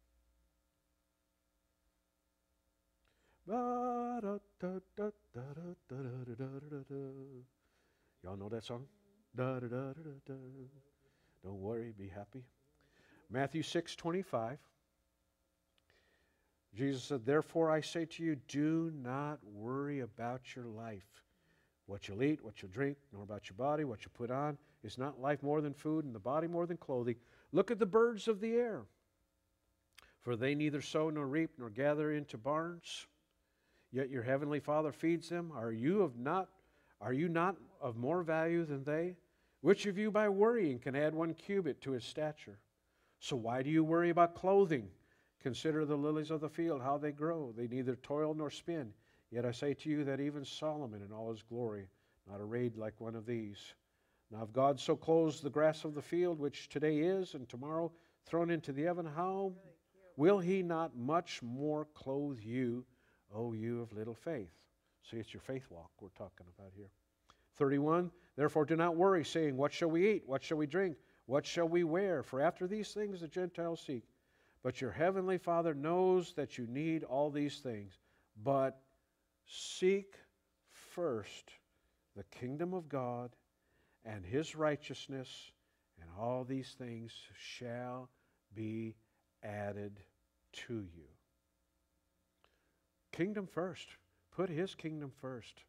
A: Y'all know that song? Don't worry, be happy. Matthew 6:25. Jesus said, therefore I say to you, do not worry about your life, what you'll eat, what you'll drink, nor about your body, what you put on. Is not life more than food, and the body more than clothing? Look at the birds of the air, for they neither sow nor reap nor gather into barns, yet your heavenly Father feeds them. Are you not of more value than they? Which of you by worrying can add 1 cubit to his stature? So why do you worry about clothing? Consider the lilies of the field, how they grow. They neither toil nor spin. Yet I say to you that even Solomon in all his glory, not arrayed like one of these. Now if God so clothes the grass of the field, which today is and tomorrow thrown into the oven, how will he not much more clothe you, O you of little faith? See, it's your faith walk we're talking about here. 31, therefore do not worry, saying, what shall we eat? What shall we drink? What shall we wear? For after these things the Gentiles seek. But your heavenly Father knows that you need all these things. But seek first the kingdom of God and His righteousness, and all these things shall be added to you. Kingdom first. Put His kingdom first.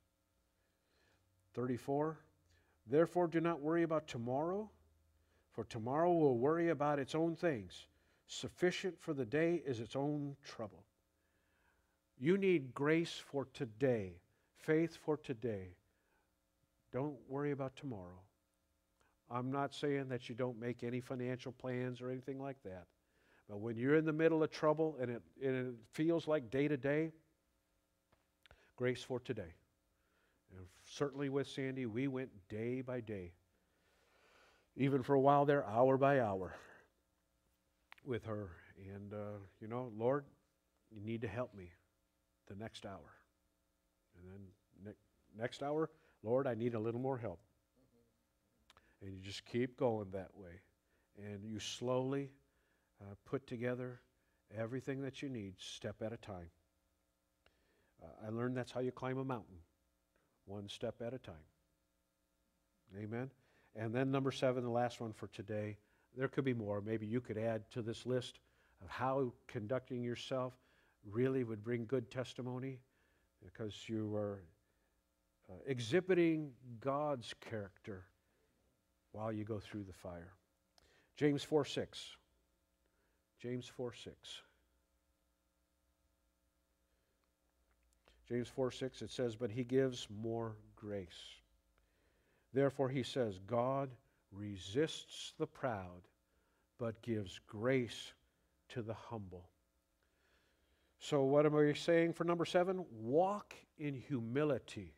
A: 34, therefore do not worry about tomorrow, for tomorrow will worry about its own things. Sufficient for the day is its own trouble. You need grace for today, faith for today. Don't worry about tomorrow. I'm not saying that you don't make any financial plans or anything like that. But when you're in the middle of trouble and it feels like day to day, grace for today. And certainly with Sandy, we went day by day. Even for a while there, hour by hour with her. And, Lord, you need to help me the next hour. And then next hour, Lord, I need a little more help. And you just keep going that way. And you slowly put together everything that you need, step at a time. I learned that's how you climb a mountain, one step at a time. Amen? And then number 7, the last one for today. There could be more. Maybe you could add to this list of how conducting yourself really would bring good testimony, because you are exhibiting God's character while you go through the fire. James 4:6. James 4:6. James 4:6, it says, but He gives more grace. Therefore He says, God resists the proud, but gives grace to the humble. So what am I saying for number 7? Walk in humility.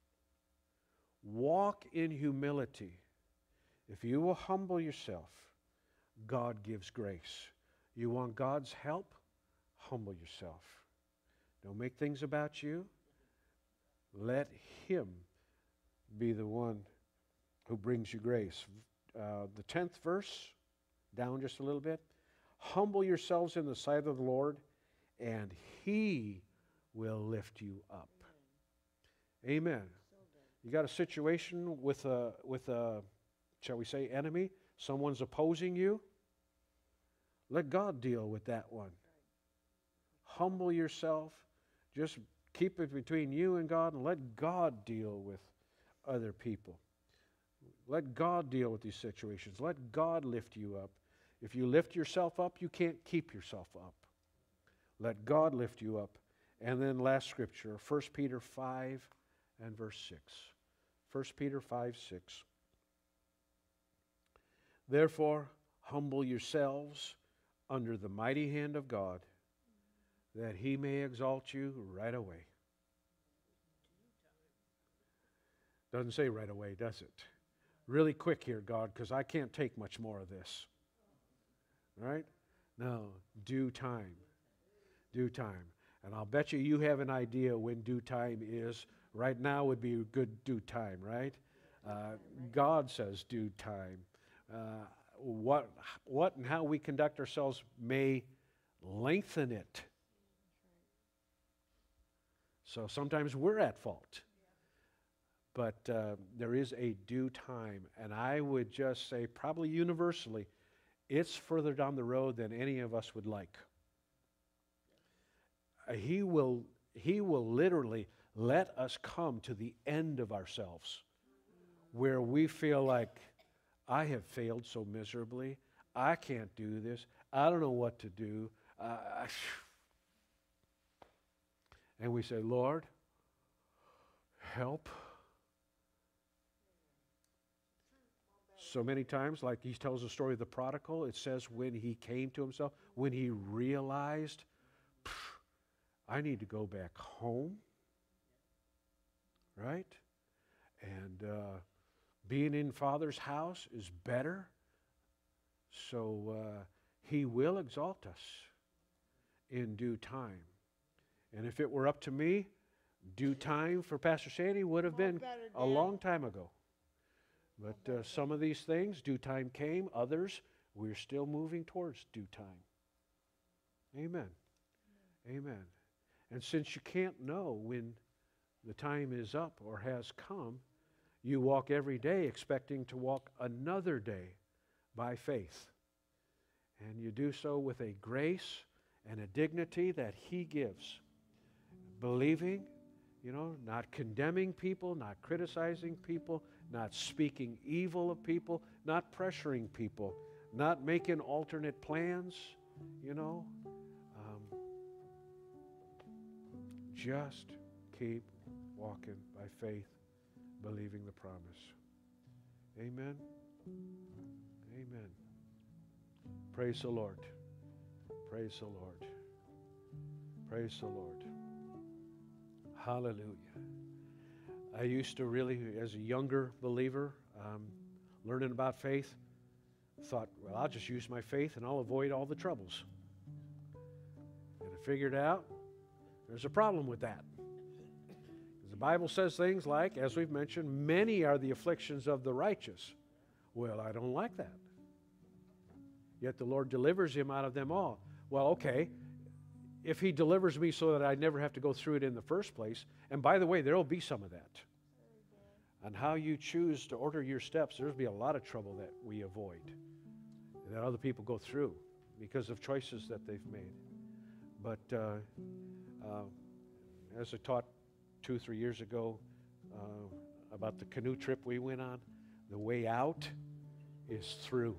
A: Walk in humility. If you will humble yourself, God gives grace. You want God's help? Humble yourself. Don't make things about you. Let Him be the one who brings you grace. The 10th verse, down just a little bit. Humble yourselves in the sight of the Lord, and He will lift you up. Amen. You got a situation with a, shall we say, enemy? Someone's opposing you? Let God deal with that one. Humble yourself. Just keep it between you and God, and let God deal with other people. Let God deal with these situations. Let God lift you up. If you lift yourself up, you can't keep yourself up. Let God lift you up. And then last scripture, 1 Peter 5 and verse 6. 1 Peter 5:6. Therefore, humble yourselves under the mighty hand of God, that He may exalt you right away. Doesn't say right away, does it? Really quick here, God, because I can't take much more of this. Right? No, due time. Due time. And I'll bet you have an idea when due time is. Right now would be a good due time, right? God says due time. What and how we conduct ourselves may lengthen it. So sometimes we're at fault. But there is a due time. And I would just say, probably universally, it's further down the road than any of us would like. He will literally let us come to the end of ourselves, where we feel like, I have failed so miserably. I can't do this. I don't know what to do. And we say, Lord, help. So many times, like He tells the story of the prodigal, it says when he came to himself, when he realized, I need to go back home, right? And being in Father's house is better. So He will exalt us in due time. And if it were up to me, due time for Pastor Sandy would have been a long time ago. But some of these things, due time came. Others, we're still moving towards due time. Amen. Amen. And since you can't know when the time is up or has come, you walk every day expecting to walk another day by faith. And you do so with a grace and a dignity that He gives. Believing, not condemning people, not criticizing people, not speaking evil of people, not pressuring people, not making alternate plans, just keep walking by faith, believing the promise. Amen. Amen. Praise the Lord. Praise the Lord. Praise the Lord. Hallelujah. I used to really, as a younger believer, learning about faith, thought, well, I'll just use my faith and I'll avoid all the troubles. And I figured out there's a problem with that. The Bible says things like, as we've mentioned, many are the afflictions of the righteous. Well, I don't like that. Yet the Lord delivers him out of them all. Well, okay, if He delivers me so that I never have to go through it in the first place, and by the way, there will be some of that. And how you choose to order your steps, there'll be a lot of trouble that we avoid, that other people go through because of choices that they've made. But as I taught 2-3 years ago about the canoe trip we went on, the way out is through.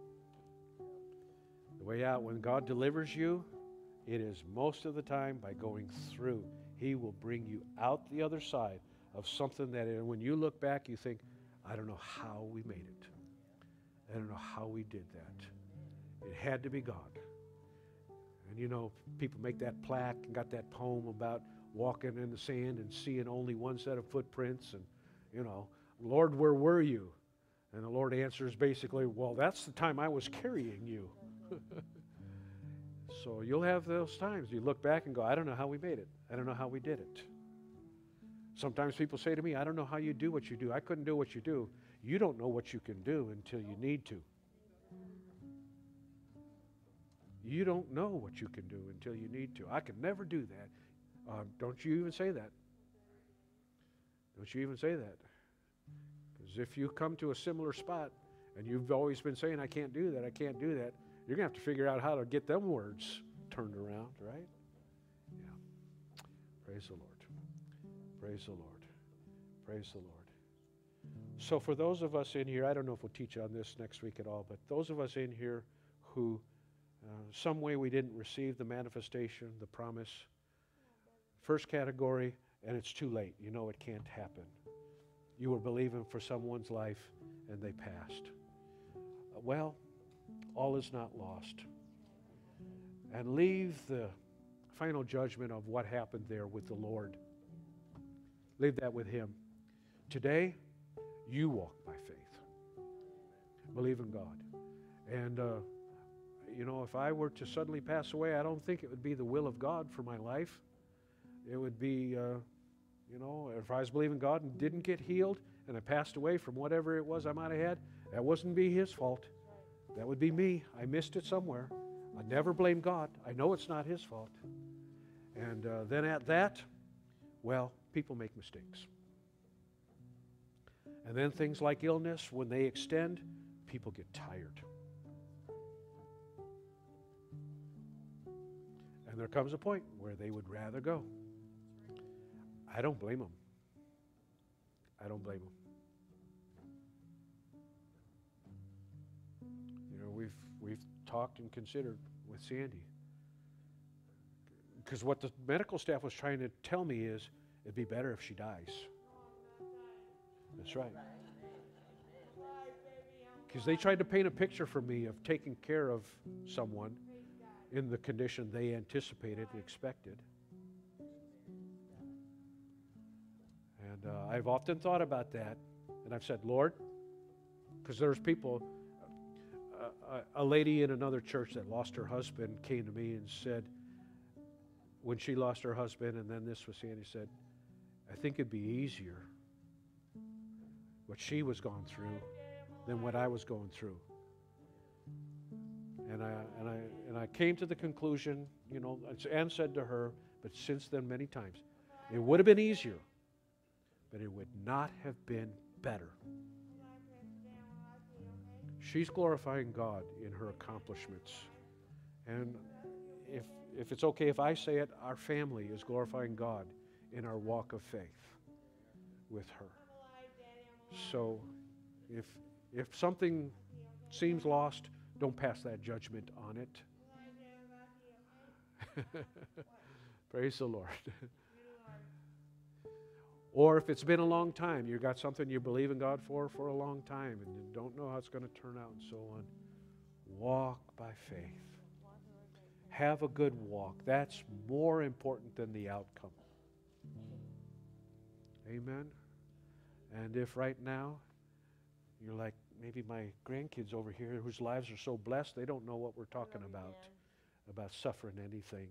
A: The way out, when God delivers you, it is most of the time by going through. He will bring you out the other side of something that when you look back, you think, I don't know how we made it. I don't know how we did that. It had to be God. And people make that plaque and got that poem about walking in the sand and seeing only one set of footprints and, Lord, where were you? And the Lord answers basically, well, that's the time I was carrying you. So you'll have those times. You look back and go, I don't know how we made it. I don't know how we did it. Sometimes people say to me, I don't know how you do what you do. I couldn't do what you do. You don't know what you can do until you need to. You don't know what you can do until you need to. I could never do that. Don't you even say that. Don't you even say that. Because if you come to a similar spot and you've always been saying, I can't do that, I can't do that, you're going to have to figure out how to get them words turned around, right? Yeah. Praise the Lord. Praise the Lord. Praise the Lord. So for those of us in here, I don't know if we'll teach on this next week at all, but those of us in here who some way we didn't receive the manifestation, the promise, first category, and it's too late. It can't happen. You were believing for someone's life and they passed. Well, all is not lost. And leave the final judgment of what happened there with the Lord. Leave that with Him. Today, you walk by faith. Believe in God. And, if I were to suddenly pass away, I don't think it would be the will of God for my life. It would be, if I was believing God and didn't get healed and I passed away from whatever it was I might have had, that wouldn't be His fault. That would be me. I missed it somewhere. I never blame God. I know it's not His fault. And then at that, well, people make mistakes. And then things like illness, when they extend, people get tired. And there comes a point where they would rather go. I don't blame them. I don't blame them. We've talked and considered with Sandy. Because what the medical staff was trying to tell me is, it'd be better if she dies. That's right. Because they tried to paint a picture for me of taking care of someone in the condition they anticipated and expected. And I've often thought about that, and I've said, Lord, because there's people, a lady in another church that lost her husband came to me and said, when she lost her husband, and then this was Sandy said, I think it'd be easier what she was going through than what I was going through. And I came to the conclusion, you know, and said to her, but since then many times, it would have been easier, but it would not have been better. She's glorifying God in her accomplishments. And if it's okay if I say it, our family is glorifying God in our walk of faith with her. So if something seems lost, don't pass that judgment on it. Praise the Lord. Or if it's been a long time, you've got something you believe in God for a long time and you don't know how it's going to turn out and so on, walk by faith. Have a good walk. That's more important than the outcome. Amen. And if right now you're like, maybe my grandkids over here whose lives are so blessed, they don't know what we're talking about suffering anything.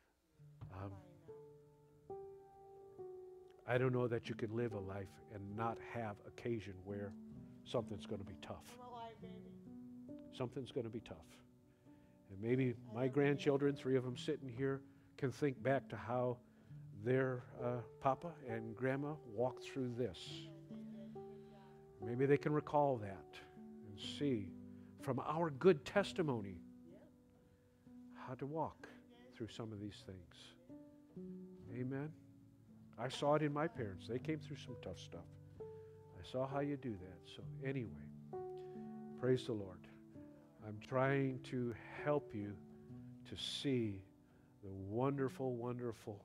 A: I don't know that you can live a life and not have occasion where something's going to be tough. Something's going to be tough. And maybe my grandchildren, 3 of them sitting here, can think back to how their papa and grandma walked through this. Maybe they can recall that and see from our good testimony how to walk through some of these things. Amen. I saw it in my parents. They came through some tough stuff. I saw how you do that. So anyway, praise the Lord. I'm trying to help you to see the wonderful, wonderful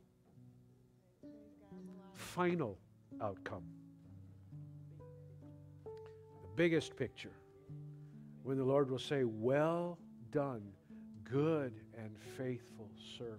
A: final outcome. The biggest picture. When the Lord will say, well done, good and faithful servant.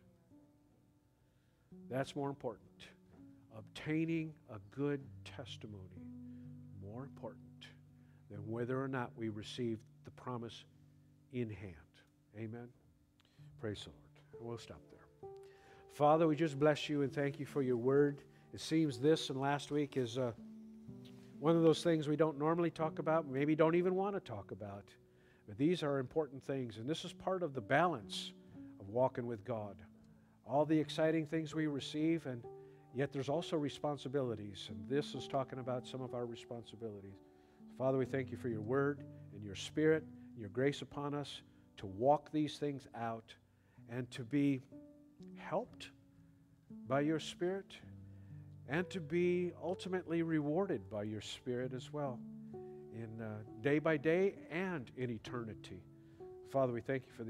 A: That's more important. Obtaining a good testimony, more important than whether or not we receive the promise in hand. Amen. Praise the Lord. And we'll stop there. Father, we just bless you and thank you for your word. It seems this and last week is one of those things we don't normally talk about, maybe don't even want to talk about. But these are important things, and this is part of the balance of walking with God. All the exciting things we receive, and yet there's also responsibilities, and this is talking about some of our responsibilities. Father, we thank you for your word and your spirit, and your grace upon us to walk these things out and to be helped by your spirit and to be ultimately rewarded by your spirit as well in day by day and in eternity. Father, we thank you for these